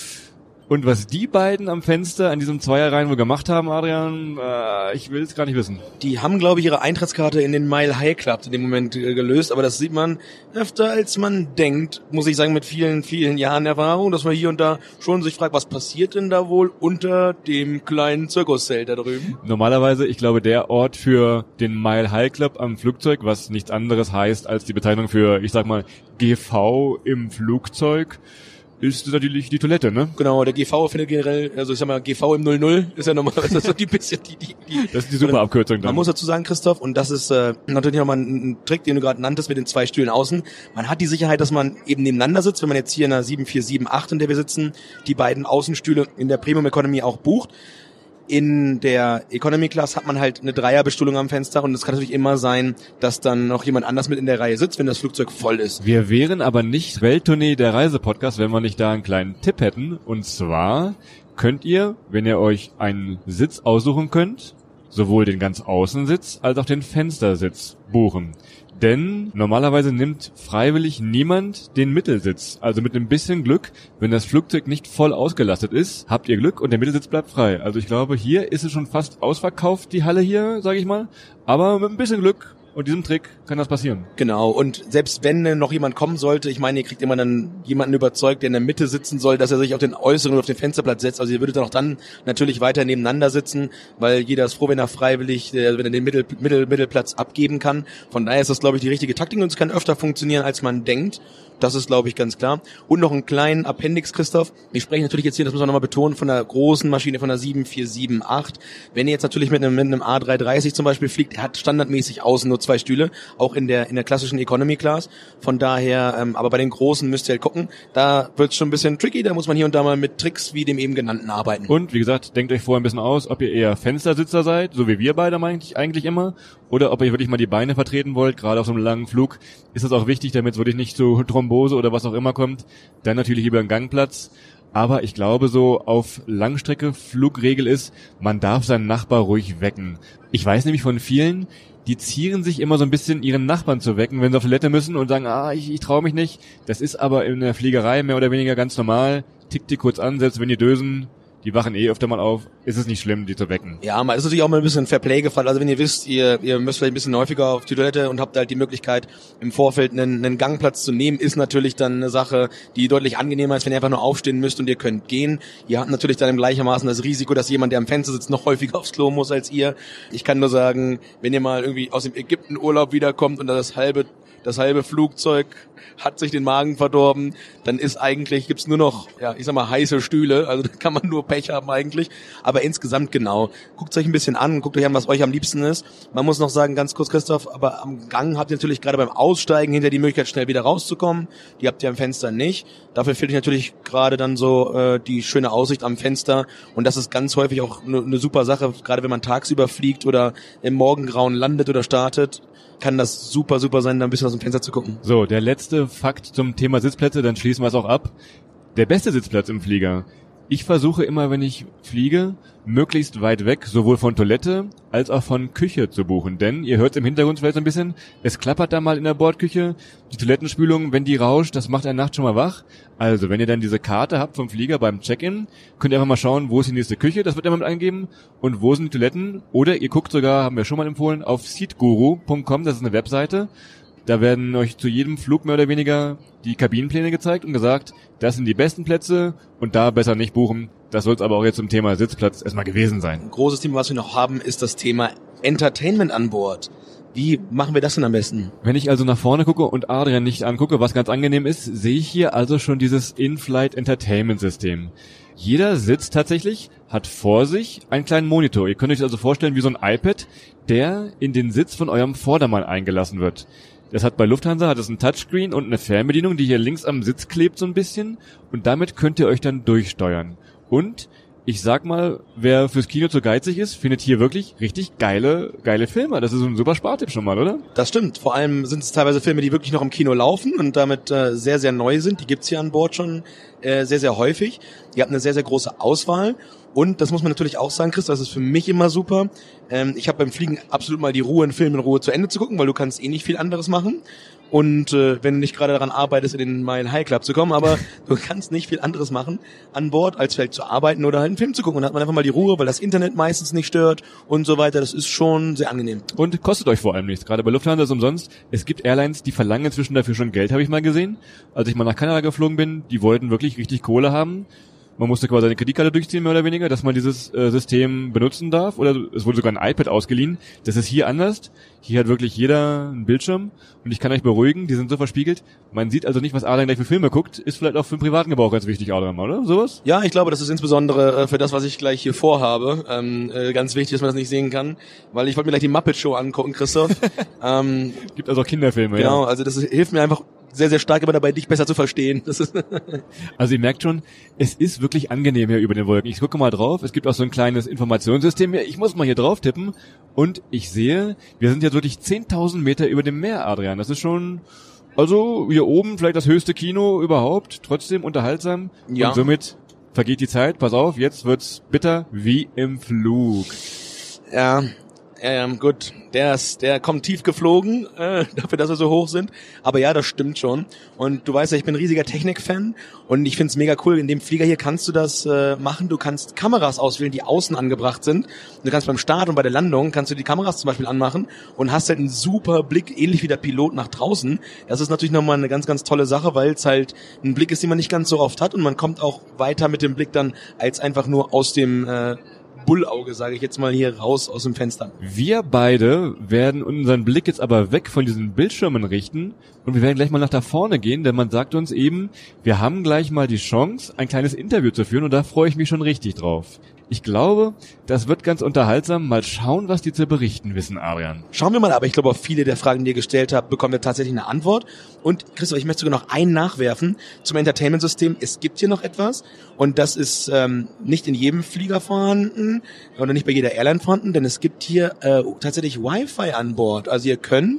Und was die beiden am Fenster an diesem Zweierreihen wohl gemacht haben, Adrian, äh, ich will es gar nicht wissen. Die haben, glaube ich, ihre Eintrittskarte in den Mile High Club in dem Moment äh, gelöst, aber das sieht man öfter, als man denkt, muss ich sagen, mit vielen, vielen Jahren Erfahrung, dass man hier und da schon sich fragt, was passiert denn da wohl unter dem kleinen Zirkuszelt da drüben? Normalerweise, ich glaube, der Ort für den Mile High Club am Flugzeug, was nichts anderes heißt als die Bezeichnung für, ich sag mal, G V im Flugzeug, ist natürlich die Toilette, ne? Genau, der G V findet generell, also ich sag mal, G V im null null ist ja normalerweise das ist die bisschen die, die, die das ist die super Abkürzung dann. Man muss dazu sagen, Christoph, und das ist äh, natürlich nochmal ein, ein Trick, den du gerade nanntest mit den zwei Stühlen außen. Man hat die Sicherheit, dass man eben nebeneinander sitzt, wenn man jetzt hier in der sieben vier sieben acht, in der wir sitzen, die beiden Außenstühle in der Premium Economy auch bucht. In der Economy Class hat man halt eine Dreierbestuhlung am Fenster und es kann natürlich immer sein, dass dann noch jemand anders mit in der Reihe sitzt, wenn das Flugzeug voll ist. Wir wären aber nicht Welttournee der Reisepodcast, wenn wir nicht da einen kleinen Tipp hätten. Und zwar könnt ihr, wenn ihr euch einen Sitz aussuchen könnt, sowohl den ganz Außensitz als auch den Fenstersitz buchen. Denn normalerweise nimmt freiwillig niemand den Mittelsitz. Also mit ein bisschen Glück, wenn das Flugzeug nicht voll ausgelastet ist, habt ihr Glück und der Mittelsitz bleibt frei. Also ich glaube, hier ist es schon fast ausverkauft, die Halle hier, sage ich mal. Aber mit ein bisschen Glück und diesem Trick kann das passieren. Genau, und selbst wenn noch jemand kommen sollte, ich meine, ihr kriegt immer dann jemanden überzeugt, der in der Mitte sitzen soll, dass er sich auf den äußeren und auf den Fensterplatz setzt. Also ihr würdet dann auch dann natürlich weiter nebeneinander sitzen, weil jeder ist froh, wenn er freiwillig, wenn er den Mittel, Mittel, Mittelplatz abgeben kann. Von daher ist das, glaube ich, die richtige Taktik und es kann öfter funktionieren, als man denkt. Das ist, glaube ich, ganz klar. Und noch einen kleinen Appendix, Christoph. Ich spreche natürlich jetzt hier, das muss man nochmal betonen, von der großen Maschine, von der sieben vier sieben acht. Wenn ihr jetzt natürlich mit einem, mit einem A drei dreißig zum Beispiel fliegt, er hat standardmäßig außen nur zwei Stühle, auch in der in der klassischen Economy Class. Von daher, ähm, aber bei den großen müsst ihr halt gucken, da wird's schon ein bisschen tricky, da muss man hier und da mal mit Tricks wie dem eben genannten arbeiten. Und wie gesagt, denkt euch vorher ein bisschen aus, ob ihr eher Fenstersitzer seid, so wie wir beide eigentlich, eigentlich immer, oder ob ihr wirklich mal die Beine vertreten wollt, gerade auf so einem langen Flug, ist das auch wichtig, damit es wirklich nicht zu Thrombose oder was auch immer kommt. Dann natürlich lieber einen Gangplatz. Aber ich glaube, so auf Langstrecke Flugregel ist, man darf seinen Nachbar ruhig wecken. Ich weiß nämlich von vielen, die zieren sich immer so ein bisschen, ihren Nachbarn zu wecken, wenn sie auf Toilette müssen und sagen, ah, ich, ich traue mich nicht. Das ist aber in der Fliegerei mehr oder weniger ganz normal. Tickt die kurz an, selbst wenn die dösen. Die wachen eh öfter mal auf. Ist es nicht schlimm, die zu wecken? Ja, man ist natürlich auch mal ein bisschen Fairplay gefallen. Also wenn ihr wisst, ihr, ihr müsst vielleicht ein bisschen häufiger auf die Toilette und habt halt die Möglichkeit, im Vorfeld einen, einen Gangplatz zu nehmen, ist natürlich dann eine Sache, die deutlich angenehmer ist, wenn ihr einfach nur aufstehen müsst und ihr könnt gehen. Ihr habt natürlich dann im gleichermaßen das Risiko, dass jemand, der am Fenster sitzt, noch häufiger aufs Klo muss als ihr. Ich kann nur sagen, wenn ihr mal irgendwie aus dem Ägyptenurlaub wiederkommt und das halbe das halbe Flugzeug hat sich den Magen verdorben, dann ist eigentlich, gibt's nur noch, ja, ich sag mal, heiße Stühle, also da kann man nur Pech haben eigentlich, aber insgesamt genau. Guckt euch ein bisschen an, guckt euch an, was euch am liebsten ist. Man muss noch sagen, ganz kurz, Christoph, aber am Gang habt ihr natürlich gerade beim Aussteigen hinter die Möglichkeit, schnell wieder rauszukommen. Die habt ihr am Fenster nicht. Dafür fehlt euch natürlich gerade dann so äh, die schöne Aussicht am Fenster und das ist ganz häufig auch eine ne super Sache, gerade wenn man tagsüber fliegt oder im Morgengrauen landet oder startet, kann das super, super sein, da ein bisschen aus dem Fenster zu gucken. So, der letzte Fakt zum Thema Sitzplätze, dann schließen wir es auch ab. Der beste Sitzplatz im Flieger. Ich versuche immer, wenn ich fliege, möglichst weit weg, sowohl von Toilette als auch von Küche zu buchen. Denn, ihr hört es im Hintergrund vielleicht so ein bisschen, es klappert da mal in der Bordküche, die Toilettenspülung, wenn die rauscht, das macht eine Nacht schon mal wach. Also, wenn ihr dann diese Karte habt vom Flieger beim Check-in, könnt ihr einfach mal schauen, wo ist die nächste Küche, das wird immer mit eingeben, und wo sind die Toiletten. Oder ihr guckt sogar, haben wir schon mal empfohlen, auf seatguru punkt com, das ist eine Webseite. Da werden euch zu jedem Flug mehr oder weniger die Kabinenpläne gezeigt und gesagt, das sind die besten Plätze und da besser nicht buchen. Das soll es aber auch jetzt zum Thema Sitzplatz erstmal gewesen sein. Ein großes Thema, was wir noch haben, ist das Thema Entertainment an Bord. Wie machen wir das denn am besten? Wenn ich also nach vorne gucke und Adrian nicht angucke, was ganz angenehm ist, sehe ich hier also schon dieses In-Flight Entertainment System. Jeder Sitz tatsächlich hat vor sich einen kleinen Monitor. Ihr könnt euch also vorstellen wie so ein iPad, der in den Sitz von eurem Vordermann eingelassen wird. Das hat bei Lufthansa hat es ein Touchscreen und eine Fernbedienung, die hier links am Sitz klebt so ein bisschen, und damit könnt ihr euch dann durchsteuern. Und ich sag mal, wer fürs Kino zu geizig ist, findet hier wirklich richtig geile geile Filme. Das ist ein super Spartipp schon mal, oder? Das stimmt. Vor allem sind es teilweise Filme, die wirklich noch im Kino laufen und damit äh, sehr, sehr neu sind. Die gibt's hier an Bord schon äh, sehr, sehr häufig. Ihr habt eine sehr, sehr große Auswahl. Und das muss man natürlich auch sagen, Chris, das ist für mich immer super. Ähm, ich habe beim Fliegen absolut mal die Ruhe, einen Film in Ruhe zu Ende zu gucken, weil du kannst eh nicht viel anderes machen. Und äh, wenn du nicht gerade daran arbeitest, in den Mile High Club zu kommen, aber du kannst nicht viel anderes machen an Bord, als vielleicht zu arbeiten oder halt einen Film zu gucken. Und dann hat man einfach mal die Ruhe, weil das Internet meistens nicht stört und so weiter. Das ist schon sehr angenehm. Und kostet euch vor allem nichts. Gerade bei Lufthansa ist es umsonst. Es gibt Airlines, die verlangen inzwischen dafür schon Geld, habe ich mal gesehen. Als ich mal nach Kanada geflogen bin, die wollten wirklich richtig Kohle haben. Man musste quasi eine Kreditkarte durchziehen, mehr oder weniger, dass man dieses äh, System benutzen darf. Oder es wurde sogar ein iPad ausgeliehen. Das ist hier anders. Hier hat wirklich jeder einen Bildschirm. Und ich kann euch beruhigen, die sind so verspiegelt. Man sieht also nicht, was Adrian gleich für Filme guckt. Ist vielleicht auch für den privaten Gebrauch ganz wichtig, Adrian, oder? Sowas? Ja, ich glaube, das ist insbesondere äh, für das, was ich gleich hier vorhabe, ähm, äh, ganz wichtig, dass man das nicht sehen kann. Weil ich wollte mir gleich die Muppet Show angucken, Christoph. ähm, Gibt also auch Kinderfilme, genau, ja. Also das ist, hilft mir einfach sehr, sehr stark immer dabei, dich besser zu verstehen. Das ist also ihr merkt schon, es ist wirklich angenehm hier über den Wolken. Ich gucke mal drauf, es gibt auch so ein kleines Informationssystem. Ich muss mal hier drauf tippen und ich sehe, wir sind jetzt wirklich zehntausend Meter über dem Meer, Adrian. Das ist schon, also hier oben vielleicht das höchste Kino überhaupt, trotzdem unterhaltsam. Ja. Und somit vergeht die Zeit. Pass auf, jetzt wird's bitter wie im Flug. Ja, ähm, gut, der ist, der kommt tief geflogen, äh, dafür, dass wir so hoch sind. Aber ja, das stimmt schon. Und du weißt ja, ich bin ein riesiger Technik-Fan und ich find's mega cool. In dem Flieger hier kannst du das äh, machen. Du kannst Kameras auswählen, die außen angebracht sind. Du kannst beim Start und bei der Landung kannst du die Kameras zum Beispiel anmachen und hast halt einen super Blick, ähnlich wie der Pilot nach draußen. Das ist natürlich nochmal eine ganz, ganz tolle Sache, weil es halt ein Blick ist, den man nicht ganz so oft hat und man kommt auch weiter mit dem Blick dann als einfach nur aus dem äh, Bullauge, sage ich jetzt mal, hier raus aus dem Fenster. Wir beide werden unseren Blick jetzt aber weg von diesen Bildschirmen richten und wir werden gleich mal nach da vorne gehen, denn man sagt uns eben, wir haben gleich mal die Chance, ein kleines Interview zu führen und da freue ich mich schon richtig drauf. Ich glaube, das wird ganz unterhaltsam. Mal schauen, was die zu berichten wissen, Adrian. Schauen wir mal, aber ich glaube, auf viele der Fragen, die ihr gestellt habt, bekommen wir tatsächlich eine Antwort. Und Christoph, ich möchte sogar noch einen nachwerfen zum Entertainment-System. Es gibt hier noch etwas und das ist ähm, nicht in jedem Flieger vorhanden oder nicht bei jeder Airline vorhanden, denn es gibt hier äh, tatsächlich Wi-Fi an Bord. Also ihr könnt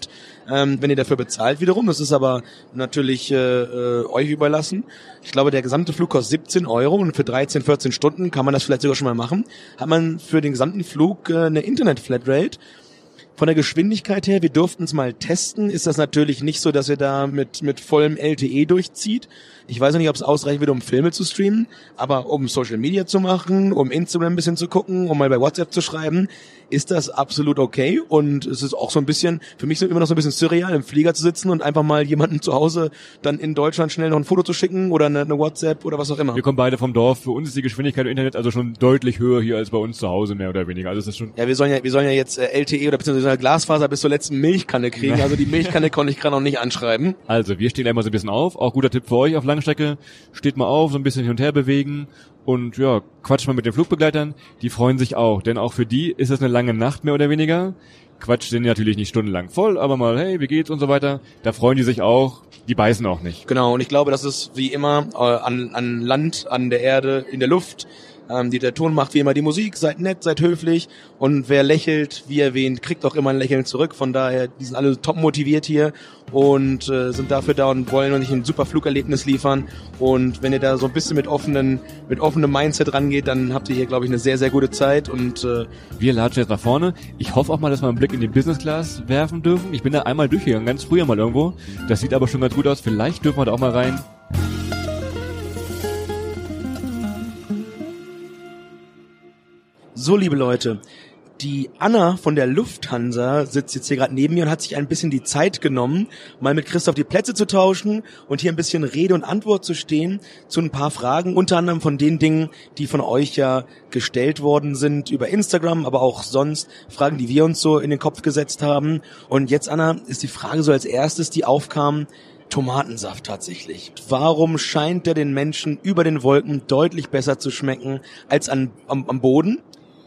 ähm, wenn ihr dafür bezahlt wiederum. Das ist aber natürlich äh, äh, euch überlassen. Ich glaube, der gesamte Flug kostet siebzehn Euro und für dreizehn, vierzehn Stunden kann man das vielleicht sogar schon mal machen. Hat man für den gesamten Flug äh, eine Internet-Flatrate. Von der Geschwindigkeit her, wir durften es mal testen, ist das natürlich nicht so, dass ihr da mit mit vollem L T E durchzieht. Ich weiß noch nicht, ob es ausreichen wird, um Filme zu streamen, aber um Social Media zu machen, um Instagram ein bisschen zu gucken, um mal bei WhatsApp zu schreiben, ist das absolut okay. Und es ist auch so ein bisschen, für mich immer noch so ein bisschen surreal, im Flieger zu sitzen und einfach mal jemanden zu Hause dann in Deutschland schnell noch ein Foto zu schicken oder eine, eine WhatsApp oder was auch immer. Wir kommen beide vom Dorf. Für uns ist die Geschwindigkeit im Internet also schon deutlich höher hier als bei uns zu Hause, mehr oder weniger. Also es ist schon. Ja, wir sollen ja, wir sollen ja jetzt äh, L T E oder beziehungsweise Glasfaser bis zur letzten Milchkanne kriegen. Also die Milchkanne konnte ich gerade noch nicht anschreiben. Also wir stehen einmal so ein bisschen auf. Auch guter Tipp für euch auf Langstrecke. Steht mal auf, so ein bisschen hin und her bewegen und ja, quatscht mal mit den Flugbegleitern. Die freuen sich auch, denn auch für die ist es eine lange Nacht mehr oder weniger. Quatsch sind natürlich nicht stundenlang voll, aber mal, hey, wie geht's und so weiter. Da freuen die sich auch. Die beißen auch nicht. Genau, und ich glaube, das ist wie immer äh, an, an Land, an der Erde, in der Luft. Ähm, die, der Ton macht wie immer die Musik, seid nett, seid höflich und wer lächelt, wie erwähnt, kriegt auch immer ein Lächeln zurück. Von daher, die sind alle top motiviert hier und äh, sind dafür da und wollen euch ein super Flugerlebnis liefern. Und wenn ihr da so ein bisschen mit offenen, mit offenem Mindset rangeht, dann habt ihr hier, glaube ich, eine sehr, sehr gute Zeit. Und äh, wir latschen jetzt nach vorne. Ich hoffe auch mal, dass wir einen Blick in die Business Class werfen dürfen. Ich bin da einmal durchgegangen, ganz früher mal irgendwo. Das sieht aber schon ganz gut aus. Vielleicht dürfen wir da auch mal rein. So, liebe Leute, die Anna von der Lufthansa sitzt jetzt hier gerade neben mir und hat sich ein bisschen die Zeit genommen, mal mit Christoph die Plätze zu tauschen und hier ein bisschen Rede und Antwort zu stehen zu ein paar Fragen, unter anderem von den Dingen, die von euch ja gestellt worden sind über Instagram, aber auch sonst Fragen, die wir uns so in den Kopf gesetzt haben. Und jetzt, Anna, ist die Frage so als erstes, die aufkam, Tomatensaft tatsächlich. Warum scheint der den Menschen über den Wolken deutlich besser zu schmecken als an, am, am Boden?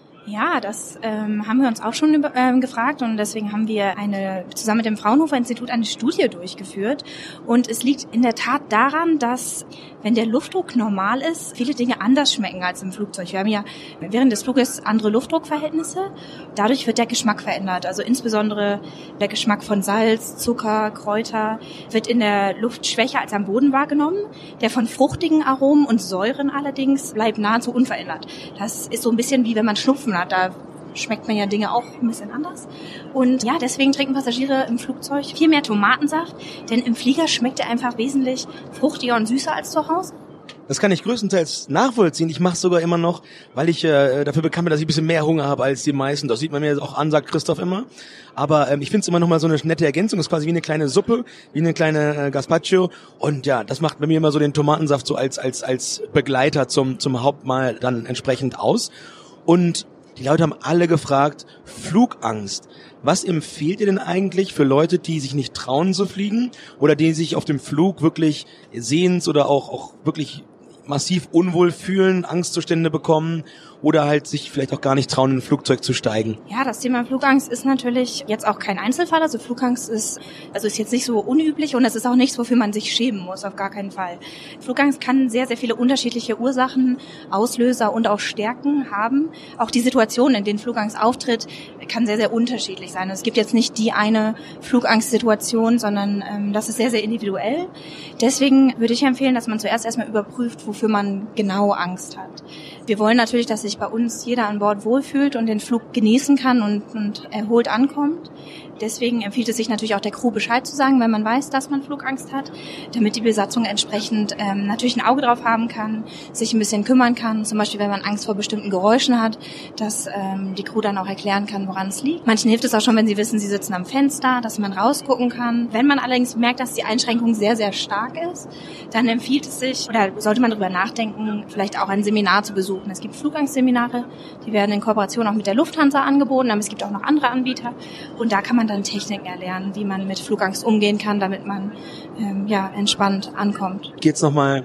Ja, das ähm, haben wir uns auch schon über, ähm, gefragt und deswegen haben wir eine zusammen mit dem Fraunhofer Institut eine Studie durchgeführt und es liegt in der Tat daran, dass wenn der Luftdruck normal ist, viele Dinge anders schmecken als im Flugzeug. Wir haben ja während des Fluges andere Luftdruckverhältnisse, dadurch wird der Geschmack verändert, also insbesondere der Geschmack von Salz, Zucker, Kräuter wird in der Luft schwächer als am Boden wahrgenommen. Der von fruchtigen Aromen und Säuren allerdings bleibt nahezu unverändert. Das ist so ein bisschen wie wenn man Schnupfen hat, da schmeckt man ja Dinge auch ein bisschen anders. Und ja, deswegen trinken Passagiere im Flugzeug viel mehr Tomatensaft, denn im Flieger schmeckt er einfach wesentlich fruchtiger und süßer als zu Hause. Das kann ich größtenteils nachvollziehen. Ich mache es sogar immer noch, weil ich äh, dafür bekannt bin, dass ich ein bisschen mehr Hunger habe als die meisten. Das sieht man mir auch an, sagt Christoph immer. Aber ähm, ich finde es immer noch mal so eine nette Ergänzung. Das ist quasi wie eine kleine Suppe, wie eine kleine äh, Gazpacho. Und ja, das macht bei mir immer so den Tomatensaft so als als als Begleiter zum zum Hauptmahl dann entsprechend aus. Und die Leute haben alle gefragt, Flugangst. Was empfiehlt ihr denn eigentlich für Leute, die sich nicht trauen zu fliegen oder die sich auf dem Flug wirklich sehens- oder auch, auch wirklich massiv unwohl fühlen, Angstzustände bekommen oder halt sich vielleicht auch gar nicht trauen, in ein Flugzeug zu steigen? Ja, das Thema Flugangst ist natürlich jetzt auch kein Einzelfall. Also Flugangst ist, also ist jetzt nicht so unüblich und es ist auch nichts, wofür man sich schämen muss, auf gar keinen Fall. Flugangst kann sehr, sehr viele unterschiedliche Ursachen, Auslöser und auch Stärken haben. Auch die Situation, in denen Flugangst auftritt, kann sehr, sehr unterschiedlich sein. Es gibt jetzt nicht die eine Flugangstsituation, sondern ähm, das ist sehr, sehr individuell. Deswegen würde ich empfehlen, dass man zuerst erstmal überprüft, wofür man genau Angst hat. Wir wollen natürlich, dass sich bei uns jeder an Bord wohlfühlt und den Flug genießen kann und, und erholt ankommt. Deswegen empfiehlt es sich natürlich auch der Crew Bescheid zu sagen, wenn man weiß, dass man Flugangst hat, damit die Besatzung entsprechend ähm, natürlich ein Auge drauf haben kann, sich ein bisschen kümmern kann. Zum Beispiel, wenn man Angst vor bestimmten Geräuschen hat, dass ähm, die Crew dann auch erklären kann, woran es liegt. Manchen hilft es auch schon, wenn sie wissen, sie sitzen am Fenster, dass man rausgucken kann. Wenn man allerdings merkt, dass die Einschränkung sehr, sehr stark ist, dann empfiehlt es sich, oder sollte man darüber nachdenken, vielleicht auch ein Seminar zu besuchen. Es gibt Flugangstseminare, die werden in Kooperation auch mit der Lufthansa angeboten, aber es gibt auch noch andere Anbieter und da kann man dann Techniken erlernen, wie man mit Flugangst umgehen kann, damit man ähm, ja entspannt ankommt. Geht's nochmal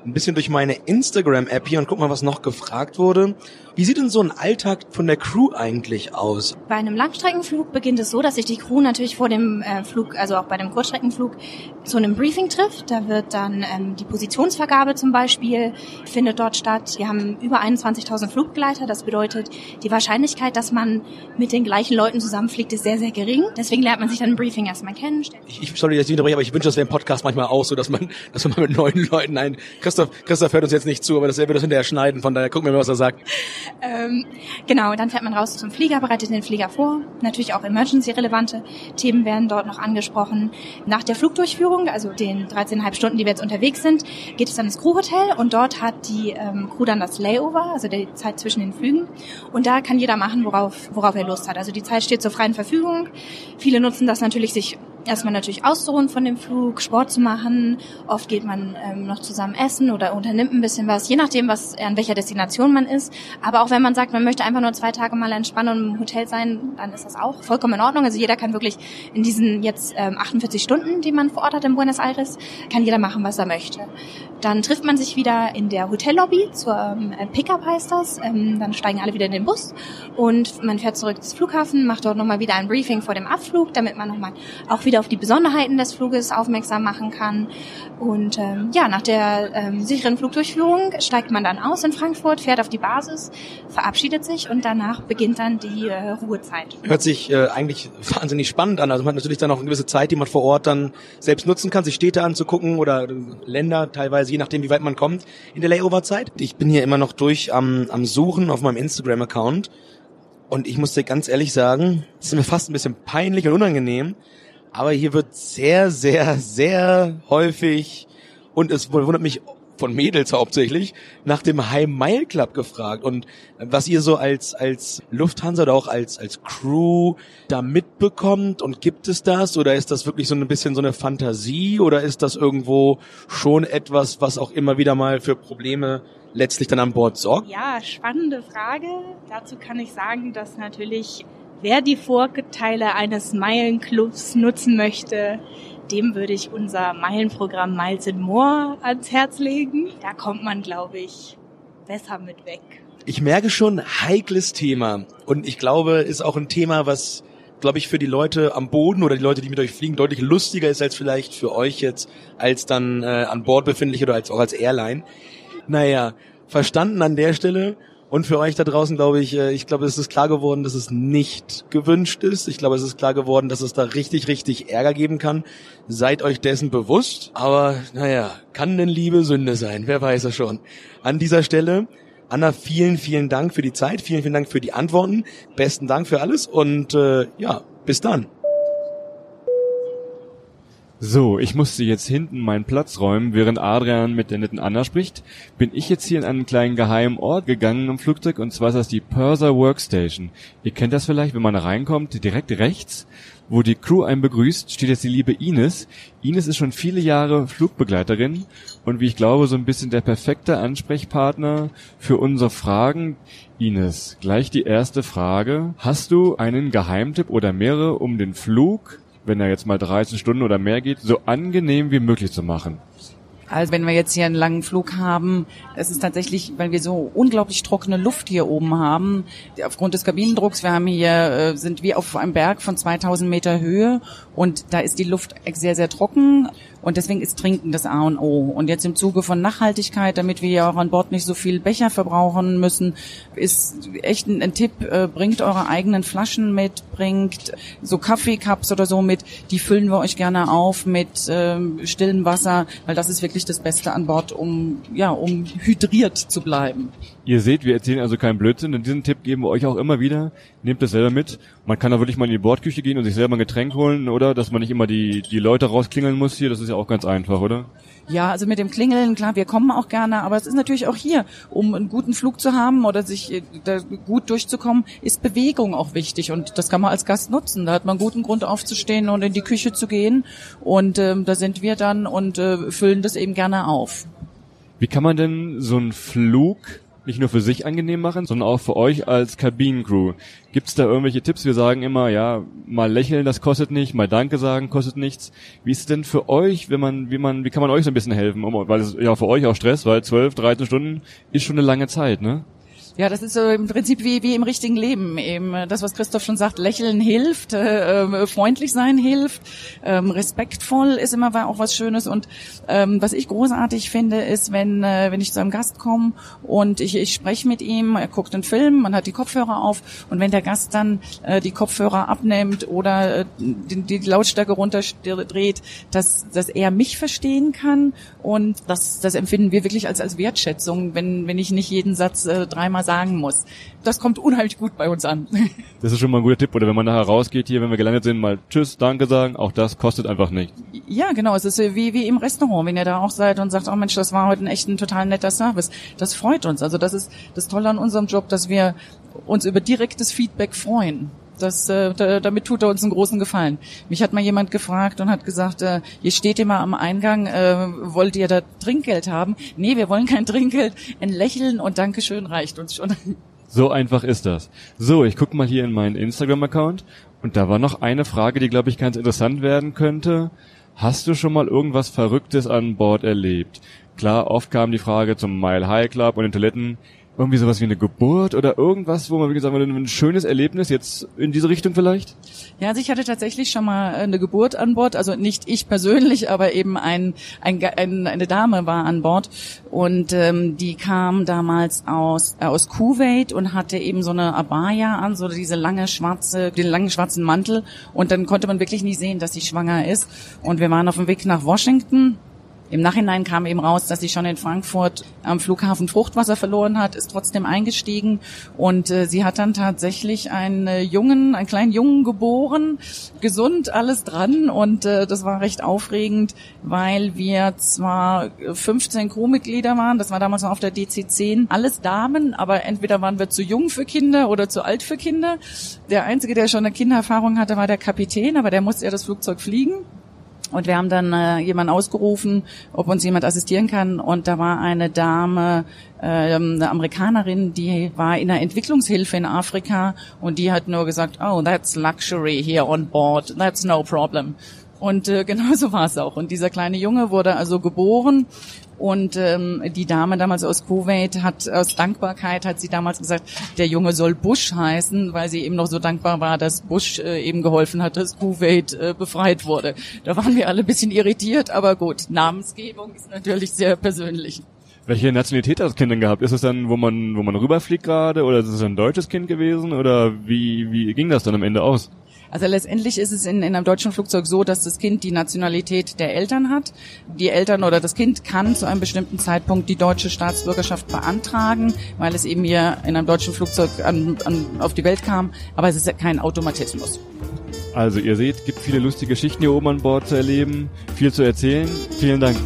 ein bisschen durch meine Instagram-App hier und guck mal, was noch gefragt wurde. Wie sieht denn so ein Alltag von der Crew eigentlich aus? Bei einem Langstreckenflug beginnt es so, dass sich die Crew natürlich vor dem äh, Flug, also auch bei dem Kurzstreckenflug, zu einem Briefing trifft. Da wird dann ähm, die Positionsvergabe zum Beispiel, findet dort statt. Wir haben über einundzwanzigtausend Flugbegleiter. Das bedeutet, die Wahrscheinlichkeit, dass man mit den gleichen Leuten zusammenfliegt, ist sehr, sehr gering. Deswegen lernt man sich dann im Briefing erstmal kennen. Ich, ich sorry, dass ich unterbreche, aber ich wünsche, das wäre im Podcast manchmal auch so, dass man, dass man mit neuen Leuten ein. Christoph, Christoph hört uns jetzt nicht zu, aber das wird das hinterher schneiden. Von daher gucken wir mal, was er sagt. Ähm, genau, dann fährt man raus zum Flieger, bereitet den Flieger vor. Natürlich auch emergency-relevante Themen werden dort noch angesprochen. Nach der Flugdurchführung, also den dreizehn Komma fünf Stunden, die wir jetzt unterwegs sind, geht es dann ins Crewhotel und dort hat die ähm, Crew dann das Layover, also die Zeit zwischen den Flügen. Und da kann jeder machen, worauf, worauf er Lust hat. Also die Zeit steht zur freien Verfügung. Viele nutzen das natürlich, sich erstmal natürlich auszuruhen von dem Flug, Sport zu machen. Oft geht man ähm, noch zusammen essen oder unternimmt ein bisschen was, je nachdem, was an welcher Destination man ist. Aber auch wenn man sagt, man möchte einfach nur zwei Tage mal entspannen und im Hotel sein, dann ist das auch vollkommen in Ordnung. Also jeder kann wirklich in diesen jetzt ähm, achtundvierzig Stunden, die man vor Ort hat in Buenos Aires, kann jeder machen, was er möchte. Dann trifft man sich wieder in der Hotellobby, zur ähm, Pickup heißt das. Ähm, dann steigen alle wieder in den Bus und man fährt zurück zum Flughafen, macht dort nochmal wieder ein Briefing vor dem Abflug, damit man nochmal auch wieder auf die Besonderheiten des Fluges aufmerksam machen kann. Und ähm, ja, nach der ähm, sicheren Flugdurchführung steigt man dann aus in Frankfurt, fährt auf die Basis, verabschiedet sich und danach beginnt dann die äh, Ruhezeit. Hört sich äh, eigentlich wahnsinnig spannend an. Also man hat natürlich dann auch eine gewisse Zeit, die man vor Ort dann selbst nutzen kann, sich Städte anzugucken oder äh, Länder teilweise, je nachdem, wie weit man kommt in der Layover-Zeit. Ich bin hier immer noch durch am, am Suchen auf meinem Instagram-Account und ich muss dir ganz ehrlich sagen, es ist mir fast ein bisschen peinlich und unangenehm, aber hier wird sehr, sehr, sehr häufig, und es wundert mich von Mädels hauptsächlich, nach dem High Mile Club gefragt. Und was ihr so als als Lufthansa oder auch als als Crew da mitbekommt, und gibt es das? Oder ist das wirklich so ein bisschen so eine Fantasie? Oder ist das irgendwo schon etwas, was auch immer wieder mal für Probleme letztlich dann an Bord sorgt? Ja, spannende Frage. Dazu kann ich sagen, dass natürlich wer die Vorteile eines Meilenclubs nutzen möchte, dem würde ich unser Meilenprogramm Miles and More ans Herz legen. Da kommt man, glaube ich, besser mit weg. Ich merke schon, heikles Thema. Und ich glaube, ist auch ein Thema, was, glaube ich, für die Leute am Boden oder die Leute, die mit euch fliegen, deutlich lustiger ist als vielleicht für euch jetzt, als dann äh, an Bord befindlich oder als auch als Airline. Naja, verstanden an der Stelle. Und für euch da draußen, glaube ich, ich glaube, es ist klar geworden, dass es nicht gewünscht ist. Ich glaube, es ist klar geworden, dass es da richtig, richtig Ärger geben kann. Seid euch dessen bewusst. Aber naja, kann denn Liebe Sünde sein? Wer weiß es schon. An dieser Stelle, Anna, vielen, vielen Dank für die Zeit. Vielen, vielen Dank für die Antworten. Besten Dank für alles und äh, ja, bis dann. So, ich musste jetzt hinten meinen Platz räumen, während Adrian mit der netten Anna spricht. Bin ich jetzt hier in einen kleinen geheimen Ort gegangen im Flugzeug, und zwar ist das die Purser Workstation. Ihr kennt das vielleicht, wenn man da reinkommt, direkt rechts, wo die Crew einen begrüßt, steht jetzt die liebe Ines. Ines ist schon viele Jahre Flugbegleiterin und wie ich glaube, so ein bisschen der perfekte Ansprechpartner für unsere Fragen. Ines, gleich die erste Frage. Hast du einen Geheimtipp oder mehrere, um den Flug, wenn er jetzt mal dreizehn Stunden oder mehr geht, so angenehm wie möglich zu machen? Also wenn wir jetzt hier einen langen Flug haben, es ist tatsächlich, weil wir so unglaublich trockene Luft hier oben haben, aufgrund des Kabinendrucks, wir haben hier, sind wir auf einem Berg von zweitausend Meter Höhe und da ist die Luft sehr, sehr trocken und deswegen ist Trinken das A und O. Und jetzt im Zuge von Nachhaltigkeit, damit wir ja auch an Bord nicht so viel Becher verbrauchen müssen, ist echt ein, ein Tipp, bringt eure eigenen Flaschen mit, bringt so Kaffeecups oder so mit, die füllen wir euch gerne auf mit ähm, stillem Wasser, weil das ist wirklich das Beste an Bord, um ja um hydriert zu bleiben. Ihr seht, wir erzählen also keinen Blödsinn, und diesen Tipp geben wir euch auch immer wieder. Nehmt das selber mit. Man kann da wirklich mal in die Bordküche gehen und sich selber ein Getränk holen, oder? Dass man nicht immer die die Leute rausklingeln muss hier, das ist ja auch ganz einfach, oder? Ja, also mit dem Klingeln, klar, wir kommen auch gerne, aber es ist natürlich auch hier, um einen guten Flug zu haben oder sich da gut durchzukommen, ist Bewegung auch wichtig, und das kann man als Gast nutzen. Da hat man guten Grund aufzustehen und in die Küche zu gehen, und ähm, da sind wir dann und äh, füllen das eben gerne auf. Wie kann man denn so einen Flug nicht nur für sich angenehm machen, sondern auch für euch als Kabinencrew. Gibt's da irgendwelche Tipps? Wir sagen immer, ja, mal lächeln, das kostet nicht, mal Danke sagen, kostet nichts. Wie ist es denn für euch, wenn man, wie man, wie kann man euch so ein bisschen helfen? Weil es ja für euch auch Stress, weil zwölf, dreizehn Stunden ist schon eine lange Zeit, ne? Ja, das ist so im Prinzip wie wie im richtigen Leben. Eben das, was Christoph schon sagt, lächeln hilft, äh, freundlich sein hilft, ähm, respektvoll ist immer auch was Schönes. Und ähm, was ich großartig finde, ist, wenn äh, wenn ich zu einem Gast komme und ich, ich spreche mit ihm, er guckt einen Film, man hat die Kopfhörer auf und wenn der Gast dann äh, die Kopfhörer abnimmt oder äh, die, die Lautstärke runterdreht, dass dass er mich verstehen kann und das das empfinden wir wirklich als als Wertschätzung, wenn wenn ich nicht jeden Satz äh, dreimal sagen muss. Das kommt unheimlich gut bei uns an. Das ist schon mal ein guter Tipp. Oder wenn man nachher rausgeht hier, wenn wir gelandet sind, mal Tschüss, Danke sagen. Auch das kostet einfach nichts. Ja, genau. Es ist wie wie im Restaurant, wenn ihr da auch seid und sagt, oh Mensch, das war heute ein echt ein total netter Service. Das freut uns. Also das ist das Tolle an unserem Job, dass wir uns über direktes Feedback freuen. Das, äh, da, damit tut er uns einen großen Gefallen. Mich hat mal jemand gefragt und hat gesagt, äh, ihr steht immer am Eingang, äh, wollt ihr da Trinkgeld haben? Nee, wir wollen kein Trinkgeld. Ein Lächeln und Dankeschön reicht uns schon. So einfach ist das. So, ich gucke mal hier in meinen Instagram-Account und da war noch eine Frage, die, glaube ich, ganz interessant werden könnte. Hast du schon mal irgendwas Verrücktes an Bord erlebt? Klar, oft kam die Frage zum Mile High Club und den Toiletten. Irgendwie sowas wie eine Geburt oder irgendwas, wo man, wie gesagt, ein schönes Erlebnis jetzt in diese Richtung vielleicht? Ja, also ich hatte tatsächlich schon mal eine Geburt an Bord, also nicht ich persönlich, aber eben ein, ein, ein eine Dame war an Bord und ähm, die kam damals aus äh, aus Kuwait und hatte eben so eine Abaya an, so diese lange schwarze, den langen schwarzen Mantel und dann konnte man wirklich nicht sehen, dass sie schwanger ist und wir waren auf dem Weg nach Washington. Im Nachhinein kam eben raus, dass sie schon in Frankfurt am Flughafen Fruchtwasser verloren hat, ist trotzdem eingestiegen und äh, sie hat dann tatsächlich einen äh, Jungen, einen kleinen Jungen geboren, gesund, alles dran und äh, das war recht aufregend, weil wir zwar fünfzehn Crewmitglieder waren, das war damals noch auf der D C zehn, alles Damen, aber entweder waren wir zu jung für Kinder oder zu alt für Kinder. Der Einzige, der schon eine Kindererfahrung hatte, war der Kapitän, aber der musste ja das Flugzeug fliegen. Und wir haben dann äh, jemanden ausgerufen, ob uns jemand assistieren kann. Und da war eine Dame, äh, eine Amerikanerin, die war in der Entwicklungshilfe in Afrika und die hat nur gesagt, oh, that's luxury here on board, that's no problem. Und äh, genau so war es auch. Und dieser kleine Junge wurde also geboren. Und ähm, die Dame damals aus Kuwait hat, aus Dankbarkeit hat sie damals gesagt, der Junge soll Bush heißen, weil sie eben noch so dankbar war, dass Bush äh, eben geholfen hat, dass Kuwait äh, befreit wurde. Da waren wir alle ein bisschen irritiert, aber gut, Namensgebung ist natürlich sehr persönlich. Welche Nationalität hat das Kind denn gehabt? Ist es dann, wo man wo man rüberfliegt gerade, oder ist es ein deutsches Kind gewesen, oder wie wie ging das dann am Ende aus? Also letztendlich ist es in, in einem deutschen Flugzeug so, dass das Kind die Nationalität der Eltern hat. Die Eltern oder das Kind kann zu einem bestimmten Zeitpunkt die deutsche Staatsbürgerschaft beantragen, weil es eben hier in einem deutschen Flugzeug an, an, auf die Welt kam. Aber es ist ja kein Automatismus. Also ihr seht, es gibt viele lustige Geschichten hier oben an Bord zu erleben, viel zu erzählen. Vielen Dank.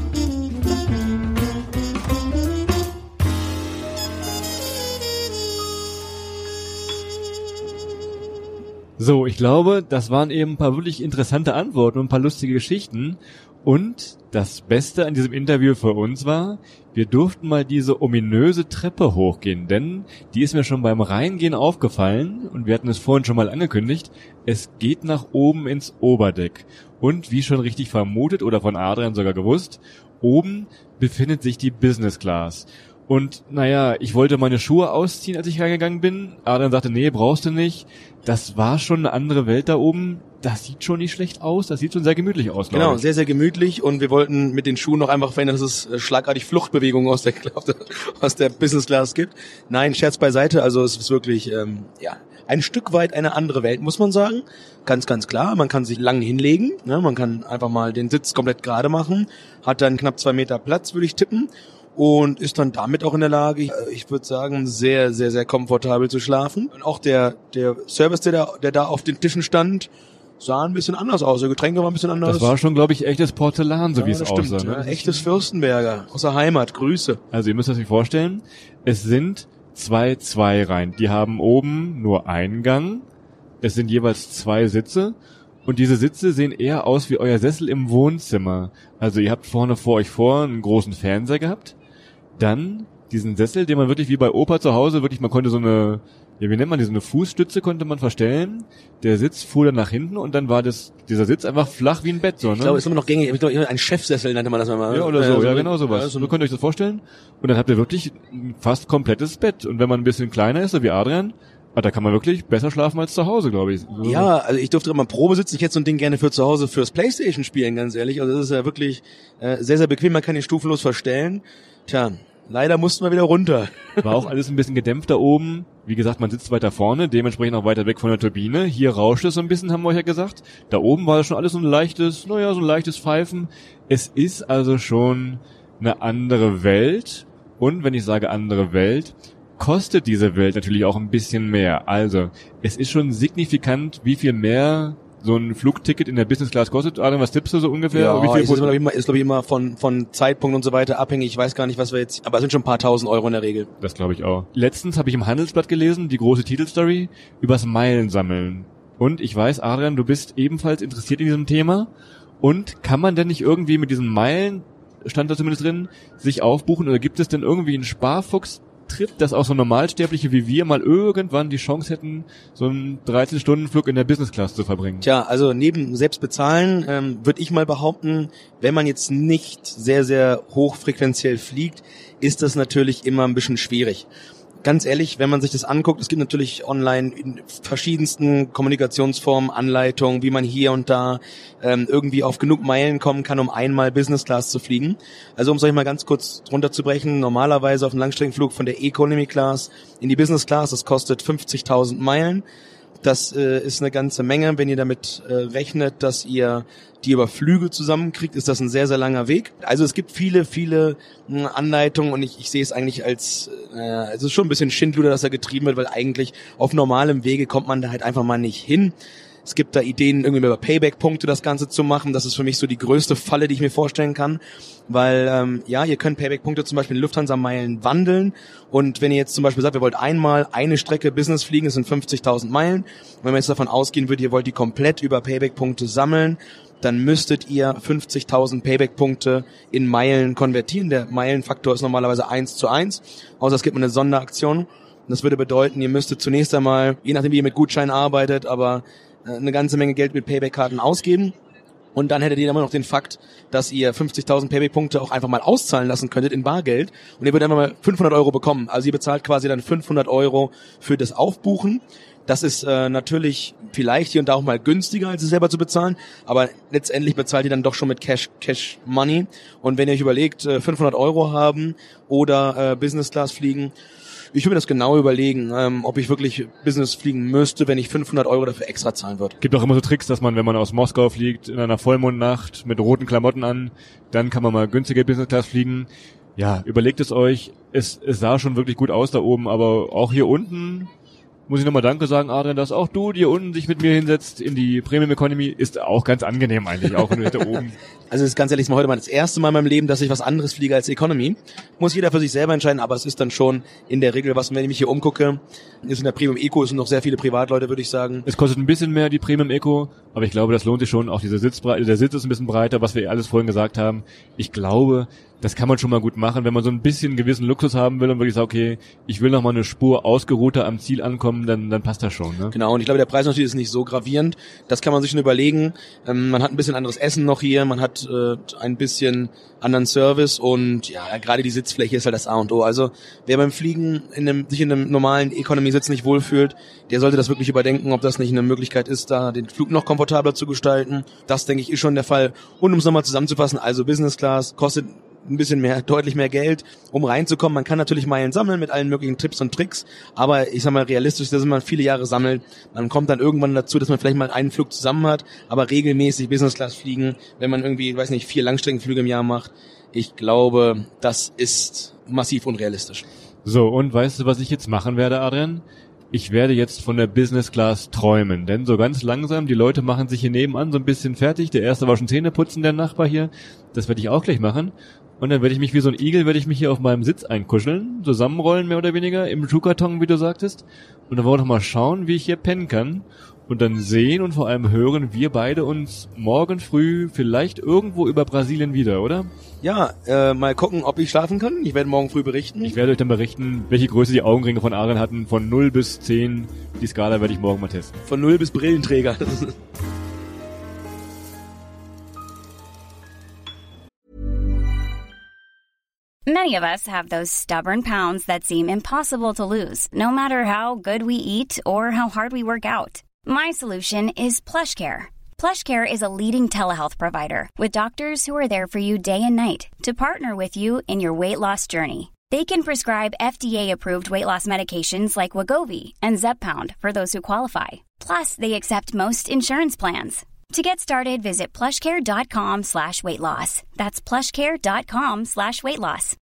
So, ich glaube, das waren eben ein paar wirklich interessante Antworten und ein paar lustige Geschichten. Und das Beste an diesem Interview für uns war, wir durften mal diese ominöse Treppe hochgehen, denn die ist mir schon beim Reingehen aufgefallen und wir hatten es vorhin schon mal angekündigt, es geht nach oben ins Oberdeck. Und wie schon richtig vermutet oder von Adrian sogar gewusst, oben befindet sich die Business Class. Und naja, ich wollte meine Schuhe ausziehen, als ich reingegangen bin. Adrian sagte, nee, brauchst du nicht. Das war schon eine andere Welt da oben. Das sieht schon nicht schlecht aus. Das sieht schon sehr gemütlich aus. Genau, sehr, sehr gemütlich. Und wir wollten mit den Schuhen noch einfach verhindern, dass es schlagartig Fluchtbewegungen aus der, aus der Business Class gibt. Nein, Scherz beiseite. Also es ist wirklich, ähm, ja, ein Stück weit eine andere Welt, muss man sagen. Ganz, ganz klar. Man kann sich lang hinlegen. Ne? Man kann einfach mal den Sitz komplett gerade machen. Hat dann knapp zwei Meter Platz, würde ich tippen. Und ist dann damit auch in der Lage, ich würde sagen, sehr, sehr, sehr komfortabel zu schlafen. Und auch der der Service, der da, der da auf den Tischen stand, sah ein bisschen anders aus. Der Getränke war ein bisschen anders. Das war schon, glaube ich, echtes Porzellan, so ja, wie es aussah. Ne? Ja, echtes Fürstenberger aus der Heimat. Grüße. Also ihr müsst euch vorstellen, es sind zwei Zweireihen. Die haben oben nur einen Gang. Es sind jeweils zwei Sitze. Und diese Sitze sehen eher aus wie euer Sessel im Wohnzimmer. Also ihr habt vorne vor euch vor einen großen Fernseher gehabt. Dann diesen Sessel, den man wirklich wie bei Opa zu Hause wirklich, man konnte so eine, ja, wie nennt man die, so eine Fußstütze konnte man verstellen. Der Sitz fuhr dann nach hinten und dann war das, dieser Sitz einfach flach wie ein Bett, so, ne? Ich glaube, es ist immer noch gängig. Ich glaube, ein Chefsessel nannte man das mal. Ja, oder so, äh, ja, genau sowas. Ja, so so könnt ihr euch das vorstellen. Und dann habt ihr wirklich ein fast komplettes Bett. Und wenn man ein bisschen kleiner ist, so wie Adrian, ah, da kann man wirklich besser schlafen als zu Hause, glaube ich. So. Ja, also ich durfte immer Probe sitzen. Ich hätte so ein Ding gerne für zu Hause fürs Playstation spielen, ganz ehrlich. Also das ist ja wirklich äh, sehr, sehr bequem. Man kann ihn stufenlos verstellen. Tja, leider mussten wir wieder runter. War auch alles ein bisschen gedämpft da oben. Wie gesagt, man sitzt weiter vorne, dementsprechend auch weiter weg von der Turbine. Hier rauscht es so ein bisschen, haben wir euch ja gesagt. Da oben war schon alles so ein leichtes, naja, so ein leichtes Pfeifen. Es ist also schon eine andere Welt. Und wenn ich sage andere Welt, kostet diese Welt natürlich auch ein bisschen mehr. Also, es ist schon signifikant, wie viel mehr so ein Flugticket in der Business Class kostet. Adam, was tippst du so ungefähr? Ja, wie viel ist, glaube ich, immer, ist, glaube ich, immer von, von Zeitpunkt und so weiter abhängig. Ich weiß gar nicht, was wir jetzt, aber es sind schon ein paar tausend Euro in der Regel. Das glaube ich auch. Letztens habe ich im Handelsblatt gelesen, die große Titelstory übers Meilensammeln. Und ich weiß, Adrian, du bist ebenfalls interessiert in diesem Thema. Und kann man denn nicht irgendwie mit diesen Meilen, stand da zumindest drin, sich aufbuchen? Oder gibt es denn irgendwie einen Sparfuchs Trip, dass auch so Normalsterbliche wie wir mal irgendwann die Chance hätten, so einen dreizehn-Stunden-Flug in der Business Class zu verbringen? Tja, also neben selbst bezahlen ähm, würde ich mal behaupten, wenn man jetzt nicht sehr, sehr hochfrequenziell fliegt, ist das natürlich immer ein bisschen schwierig. Ganz ehrlich, wenn man sich das anguckt, es gibt natürlich online in verschiedensten Kommunikationsformen Anleitungen, wie man hier und da ähm, irgendwie auf genug Meilen kommen kann, um einmal Business Class zu fliegen. Also um es euch mal ganz kurz runterzubrechen, normalerweise auf einem Langstreckenflug von der Economy Class in die Business Class, das kostet fünfzigtausend Meilen. Das äh, ist eine ganze Menge. Wenn ihr damit äh, rechnet, dass ihr die über Flüge zusammenkriegt, ist das ein sehr, sehr langer Weg. Also es gibt viele, viele äh, Anleitungen und ich, ich sehe es eigentlich als, äh, es ist schon ein bisschen Schindluder, dass er getrieben wird, weil eigentlich auf normalem Wege kommt man da halt einfach mal nicht hin. Es gibt da Ideen, irgendwie über Payback-Punkte das Ganze zu machen. Das ist für mich so die größte Falle, die ich mir vorstellen kann. Weil, ähm, ja, ihr könnt Payback-Punkte zum Beispiel in Lufthansa-Meilen wandeln. Und wenn ihr jetzt zum Beispiel sagt, ihr wollt einmal eine Strecke Business fliegen, das sind fünfzigtausend Meilen. Und wenn man jetzt davon ausgehen würde, ihr wollt die komplett über Payback-Punkte sammeln, dann müsstet ihr fünfzigtausend Payback-Punkte in Meilen konvertieren. Der Meilenfaktor ist normalerweise eins zu eins. Außer es gibt eine Sonderaktion. Das würde bedeuten, ihr müsstet zunächst einmal, je nachdem wie ihr mit Gutscheinen arbeitet, aber eine ganze Menge Geld mit Payback-Karten ausgeben. Und dann hättet ihr immer noch den Fakt, dass ihr fünfzigtausend Payback-Punkte auch einfach mal auszahlen lassen könntet in Bargeld. Und ihr würdet einfach mal fünfhundert Euro bekommen. Also ihr bezahlt quasi dann fünfhundert Euro für das Aufbuchen. Das ist äh, natürlich vielleicht hier und da auch mal günstiger, als es selber zu bezahlen. Aber letztendlich bezahlt ihr dann doch schon mit Cash, Cash Money. Und wenn ihr euch überlegt, äh, fünfhundert Euro haben oder äh, Business Class fliegen, ich würde mir das genau überlegen, ähm, ob ich wirklich Business fliegen müsste, wenn ich fünfhundert Euro dafür extra zahlen würde. Gibt auch immer so Tricks, dass man, wenn man aus Moskau fliegt, in einer Vollmondnacht mit roten Klamotten an, dann kann man mal günstige Business Class fliegen. Ja, überlegt es euch. Es, es sah schon wirklich gut aus da oben, aber auch hier unten muss ich nochmal Danke sagen, Adrian, dass auch du hier unten dich mit mir hinsetzt in die Premium Economy, ist auch ganz angenehm eigentlich, auch wenn du da oben. Also es ist ganz ehrlich, es ist heute mal das erste Mal in meinem Leben, dass ich was anderes fliege als Economy. Muss jeder für sich selber entscheiden, aber es ist dann schon in der Regel was. Und wenn ich mich hier umgucke, ist in der Premium Eco, es sind noch sehr viele Privatleute, würde ich sagen. Es kostet ein bisschen mehr, die Premium Eco, aber ich glaube, das lohnt sich schon. Auch diese Sitzbreite, der Sitz ist ein bisschen breiter, was wir alles vorhin gesagt haben. Ich glaube, das kann man schon mal gut machen, wenn man so ein bisschen gewissen Luxus haben will und wirklich sagt, okay, ich will noch mal eine Spur ausgeruhter am Ziel ankommen, dann, dann passt das schon. Ne? Genau, und ich glaube, der Preis natürlich ist nicht so gravierend. Das kann man sich schon überlegen. Ähm, man hat ein bisschen anderes Essen noch hier, man hat äh, ein bisschen anderen Service und ja, gerade die Sitzfläche ist halt das A und O. Also wer beim Fliegen in einem, sich in einem normalen Economy-Sitz nicht wohlfühlt, der sollte das wirklich überdenken, ob das nicht eine Möglichkeit ist, da den Flug noch komfortabler zu gestalten. Das, denke ich, ist schon der Fall. Und um es nochmal zusammenzufassen, also Business Class kostet ein bisschen mehr, deutlich mehr Geld, um reinzukommen. Man kann natürlich Meilen sammeln mit allen möglichen Tipps und Tricks, aber ich sag mal realistisch, dass man viele Jahre sammelt. Man kommt dann irgendwann dazu, dass man vielleicht mal einen Flug zusammen hat, aber regelmäßig Business Class fliegen, wenn man irgendwie, weiß nicht, vier Langstreckenflüge im Jahr macht. Ich glaube, das ist massiv unrealistisch. So, und weißt du, was ich jetzt machen werde, Adrian? Ich werde jetzt von der Business Class träumen, denn so ganz langsam, die Leute machen sich hier nebenan so ein bisschen fertig. Der erste war schon Zähne putzen, der Nachbar hier. Das werde ich auch gleich machen. Und dann werde ich mich wie so ein Igel, werde ich mich hier auf meinem Sitz einkuscheln, zusammenrollen mehr oder weniger, im Schuhkarton, wie du sagtest. Und dann wollen wir noch mal schauen, wie ich hier pennen kann. und dann sehen und vor allem hören wir beide uns morgen früh vielleicht irgendwo über Brasilien wieder, oder? Ja, äh, mal gucken, ob ich schlafen kann. Ich werde morgen früh berichten. Ich werde euch dann berichten, welche Größe die Augenringe von Adrian hatten. Von null bis zehn. Die Skala werde ich morgen mal testen. Von null bis Brillenträger. Many of us have those stubborn pounds that seem impossible to lose, no matter how good we eat or how hard we work out. My solution is PlushCare. PlushCare is a leading telehealth provider with doctors who are there for you day and night to partner with you in your weight loss journey. They can prescribe F D A-approved weight loss medications like Wegovy and Zepbound for those who qualify. Plus, they accept most insurance plans. To get started, visit plushcare.com slash weight loss. That's plushcare.com slash weight loss.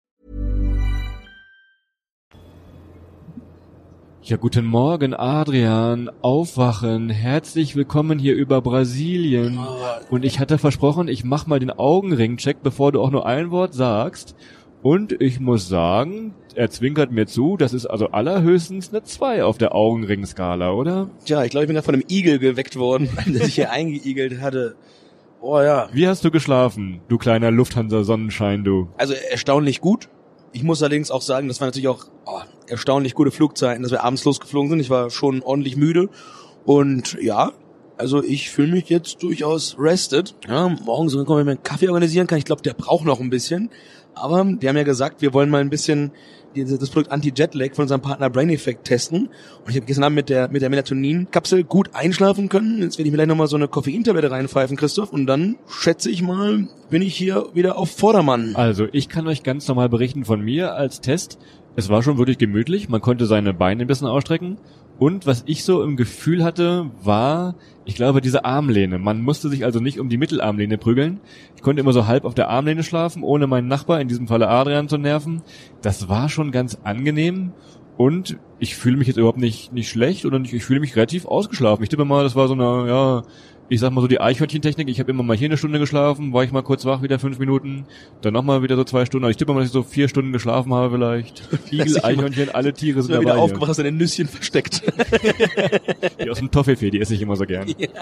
Ja, guten Morgen, Adrian. Aufwachen. Herzlich willkommen hier über Brasilien. Und ich hatte versprochen, ich mach mal den Augenring-Check, bevor du auch nur ein Wort sagst. Und ich muss sagen, er zwinkert mir zu, das ist also allerhöchstens eine zwei auf der Augenring-Skala, oder? Tja, ich glaube, ich bin gerade von einem Igel geweckt worden, der sich hier eingeigelt hatte. Oh ja. Wie hast du geschlafen, du kleiner Lufthansa-Sonnenschein, du? Also erstaunlich gut. Ich muss allerdings auch sagen, das war natürlich auch oh, erstaunlich gute Flugzeiten, dass wir abends losgeflogen sind. Ich war schon ordentlich müde. Und ja, also ich fühle mich jetzt durchaus rested. Ja, morgen so können wir mir einen Kaffee organisieren kann. Ich glaube, der braucht noch ein bisschen. Aber wir haben ja gesagt, wir wollen mal ein bisschen das Produkt Anti-Jetlag von unserem Partner Brain Effect testen. Und ich habe gestern Abend mit der mit der Melatonin-Kapsel gut einschlafen können. Jetzt werde ich mir gleich nochmal so eine Koffeintablette reinpfeifen, Christoph. Und dann, schätze ich mal, bin ich hier wieder auf Vordermann. Also, ich kann euch ganz normal berichten von mir als Test. Es war schon wirklich gemütlich. Man konnte seine Beine ein bisschen ausstrecken. Und was ich so im Gefühl hatte, war, ich glaube, diese Armlehne. Man musste sich also nicht um die Mittelarmlehne prügeln. Ich konnte immer so halb auf der Armlehne schlafen, ohne meinen Nachbar, in diesem Falle Adrian, zu nerven. Das war schon ganz angenehm. Und ich fühle mich jetzt überhaupt nicht nicht schlecht oder nicht, ich fühle mich relativ ausgeschlafen. Ich tippe mal, das war so eine, ja, ich sag mal so die Eichhörnchen-Technik. Ich habe immer mal hier eine Stunde geschlafen, war ich mal kurz wach, wieder fünf Minuten, dann nochmal wieder so zwei Stunden. Also ich tippe mal, dass ich so vier Stunden geschlafen habe vielleicht. Igel, Eichhörnchen, alle Tiere sind dabei. Wieder aufgewacht, hast deine Nüsschen versteckt. Die aus dem Toffifee, die esse ich immer so gern. Ja,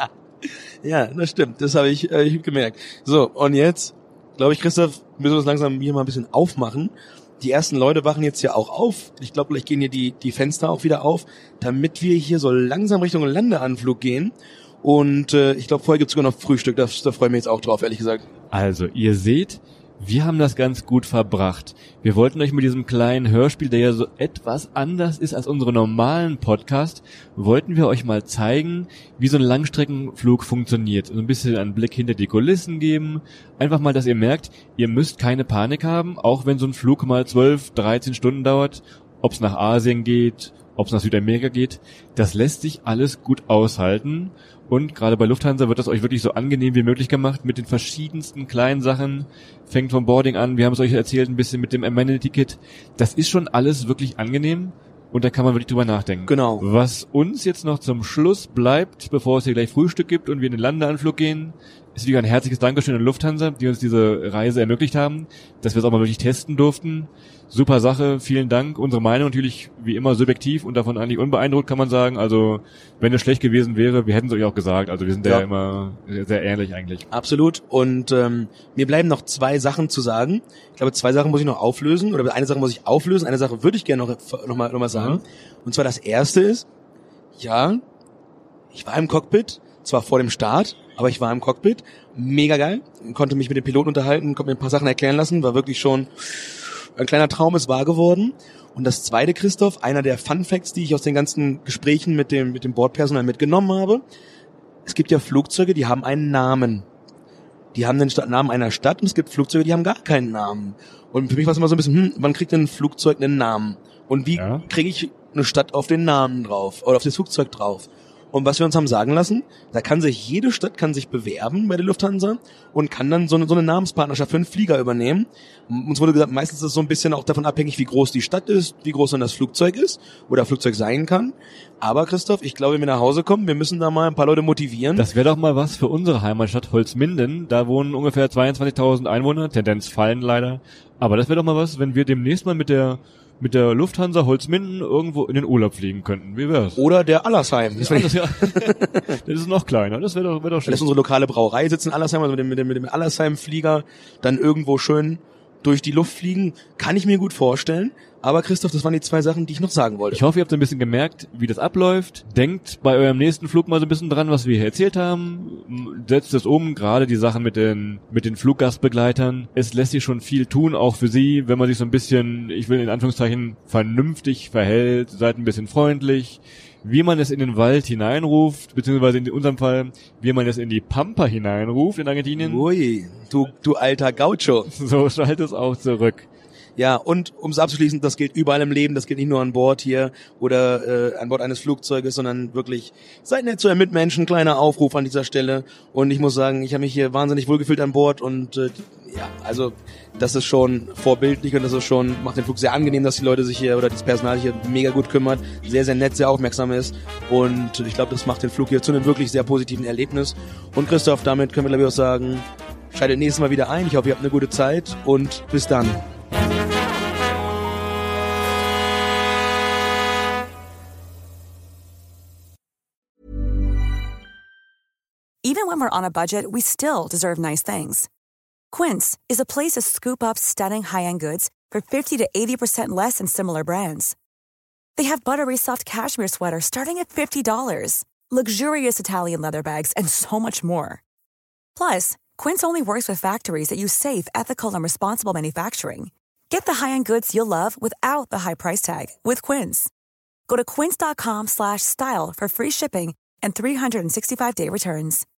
ja, das stimmt, das habe ich, äh, ich hab gemerkt. So, und jetzt, glaube ich, Christoph, müssen wir uns langsam hier mal ein bisschen aufmachen. Die ersten Leute wachen jetzt ja auch auf. Ich glaube, gleich gehen hier die, die Fenster auch wieder auf, damit wir hier so langsam Richtung Landeanflug gehen. Und äh, ich glaube, vorher gibt's sogar noch Frühstück, da, da freue ich mich jetzt auch drauf, ehrlich gesagt. Also, ihr seht, wir haben das ganz gut verbracht. Wir wollten euch mit diesem kleinen Hörspiel, der ja so etwas anders ist als unsere normalen Podcasts, wollten wir euch mal zeigen, wie so ein Langstreckenflug funktioniert. So ein bisschen einen Blick hinter die Kulissen geben. Einfach mal, dass ihr merkt, ihr müsst keine Panik haben, auch wenn so ein Flug mal zwölf, dreizehn Stunden dauert, ob es nach Asien geht, ob es nach Südamerika geht. Das lässt sich alles gut aushalten. Und gerade bei Lufthansa wird das euch wirklich so angenehm wie möglich gemacht mit den verschiedensten kleinen Sachen. Fängt vom Boarding an, wir haben es euch erzählt, ein bisschen mit dem Amenity-Kit. Das ist schon alles wirklich angenehm und da kann man wirklich drüber nachdenken. Genau. Was uns jetzt noch zum Schluss bleibt, bevor es hier gleich Frühstück gibt und wir in den Landeanflug gehen, ist wieder ein herzliches Dankeschön an Lufthansa, die uns diese Reise ermöglicht haben, dass wir es auch mal wirklich testen durften. Super Sache, vielen Dank. Unsere Meinung natürlich wie immer subjektiv und davon eigentlich unbeeindruckt, kann man sagen. Also wenn es schlecht gewesen wäre, wir hätten es euch auch gesagt. Also wir sind ja, ja immer sehr, sehr ehrlich eigentlich. Absolut. Und ähm, mir bleiben noch zwei Sachen zu sagen. Ich glaube, zwei Sachen muss ich noch auflösen. Oder eine Sache muss ich auflösen. Eine Sache würde ich gerne noch, noch, mal, noch mal sagen. Mhm. Und zwar das erste ist, ja, ich war im Cockpit, zwar vor dem Start, aber ich war im Cockpit. Mega geil. Konnte mich mit dem Piloten unterhalten, konnte mir ein paar Sachen erklären lassen. War wirklich schon ein kleiner Traum, ist wahr geworden. Und das zweite, Christoph, einer der Fun Facts, die ich aus den ganzen Gesprächen mit dem mit dem Bordpersonal mitgenommen habe. Es gibt ja Flugzeuge, die haben einen Namen. Die haben den Namen einer Stadt und es gibt Flugzeuge, die haben gar keinen Namen. Und für mich war es immer so ein bisschen, hm, wann kriegt denn ein Flugzeug einen Namen? Und wie ja. kriege ich eine Stadt auf den Namen drauf oder auf das Flugzeug drauf? Und was wir uns haben sagen lassen, da kann sich jede Stadt kann sich bewerben bei der Lufthansa und kann dann so eine, so eine Namenspartnerschaft für einen Flieger übernehmen. Uns wurde gesagt, meistens ist es so ein bisschen auch davon abhängig, wie groß die Stadt ist, wie groß dann das Flugzeug ist oder das Flugzeug sein kann. Aber Christoph, ich glaube, wenn wir nach Hause kommen, wir müssen da mal ein paar Leute motivieren. Das wäre doch mal was für unsere Heimatstadt Holzminden. Da wohnen ungefähr zweiundzwanzigtausend Einwohner, Tendenz fallen leider. Aber das wäre doch mal was, wenn wir demnächst mal mit der mit der Lufthansa Holzminden irgendwo in den Urlaub fliegen könnten. Wie wär's? Oder der Allersheim. Das, Ja, das, ja. Das ist noch kleiner. Das wäre doch, wär doch schön. das ist unsere lokale Brauerei, sitzen in Allersheim, also mit dem, mit dem, mit dem Allersheim-Flieger dann irgendwo schön durch die Luft fliegen. Kann ich mir gut vorstellen. Aber Christoph, das waren die zwei Sachen, die ich noch sagen wollte. Ich hoffe, ihr habt ein bisschen gemerkt, wie das abläuft. Denkt bei eurem nächsten Flug mal so ein bisschen dran, was wir hier erzählt haben. Setzt es um, gerade die Sachen mit den mit den Fluggastbegleitern. Es lässt sich schon viel tun, auch für sie, wenn man sich so ein bisschen, ich will in Anführungszeichen, vernünftig verhält. Seid ein bisschen freundlich. Wie man es in den Wald hineinruft, beziehungsweise in unserem Fall, wie man es in die Pampa hineinruft in Argentinien. Ui, du, du alter Gaucho. So schaltet es auch zurück. Ja, und um es abzuschließen, das gilt überall im Leben, das gilt nicht nur an Bord hier oder äh, an Bord eines Flugzeuges, sondern wirklich, seid nett zu euren Mitmenschen, kleiner Aufruf an dieser Stelle. Und ich muss sagen, ich habe mich hier wahnsinnig wohlgefühlt an Bord und äh, ja, also das ist schon vorbildlich und das ist schon, macht den Flug sehr angenehm, dass die Leute sich hier oder das Personal hier mega gut kümmert, sehr, sehr nett, sehr aufmerksam ist und ich glaube, das macht den Flug hier zu einem wirklich sehr positiven Erlebnis. Und Christoph, damit können wir glaube ich auch sagen, schaltet nächstes Mal wieder ein, ich hoffe, ihr habt eine gute Zeit und bis dann. Even when we're on a budget, we still deserve nice things. Quince is a place to scoop up stunning high-end goods for fifty to eighty percent less than similar brands. They have buttery soft cashmere sweaters starting at fifty dollars, luxurious Italian leather bags, and so much more. Plus, Quince only works with factories that use safe, ethical, and responsible manufacturing. Get the high-end goods you'll love without the high price tag with Quince. Go to quince.com slash style for free shipping and three sixty-five day returns.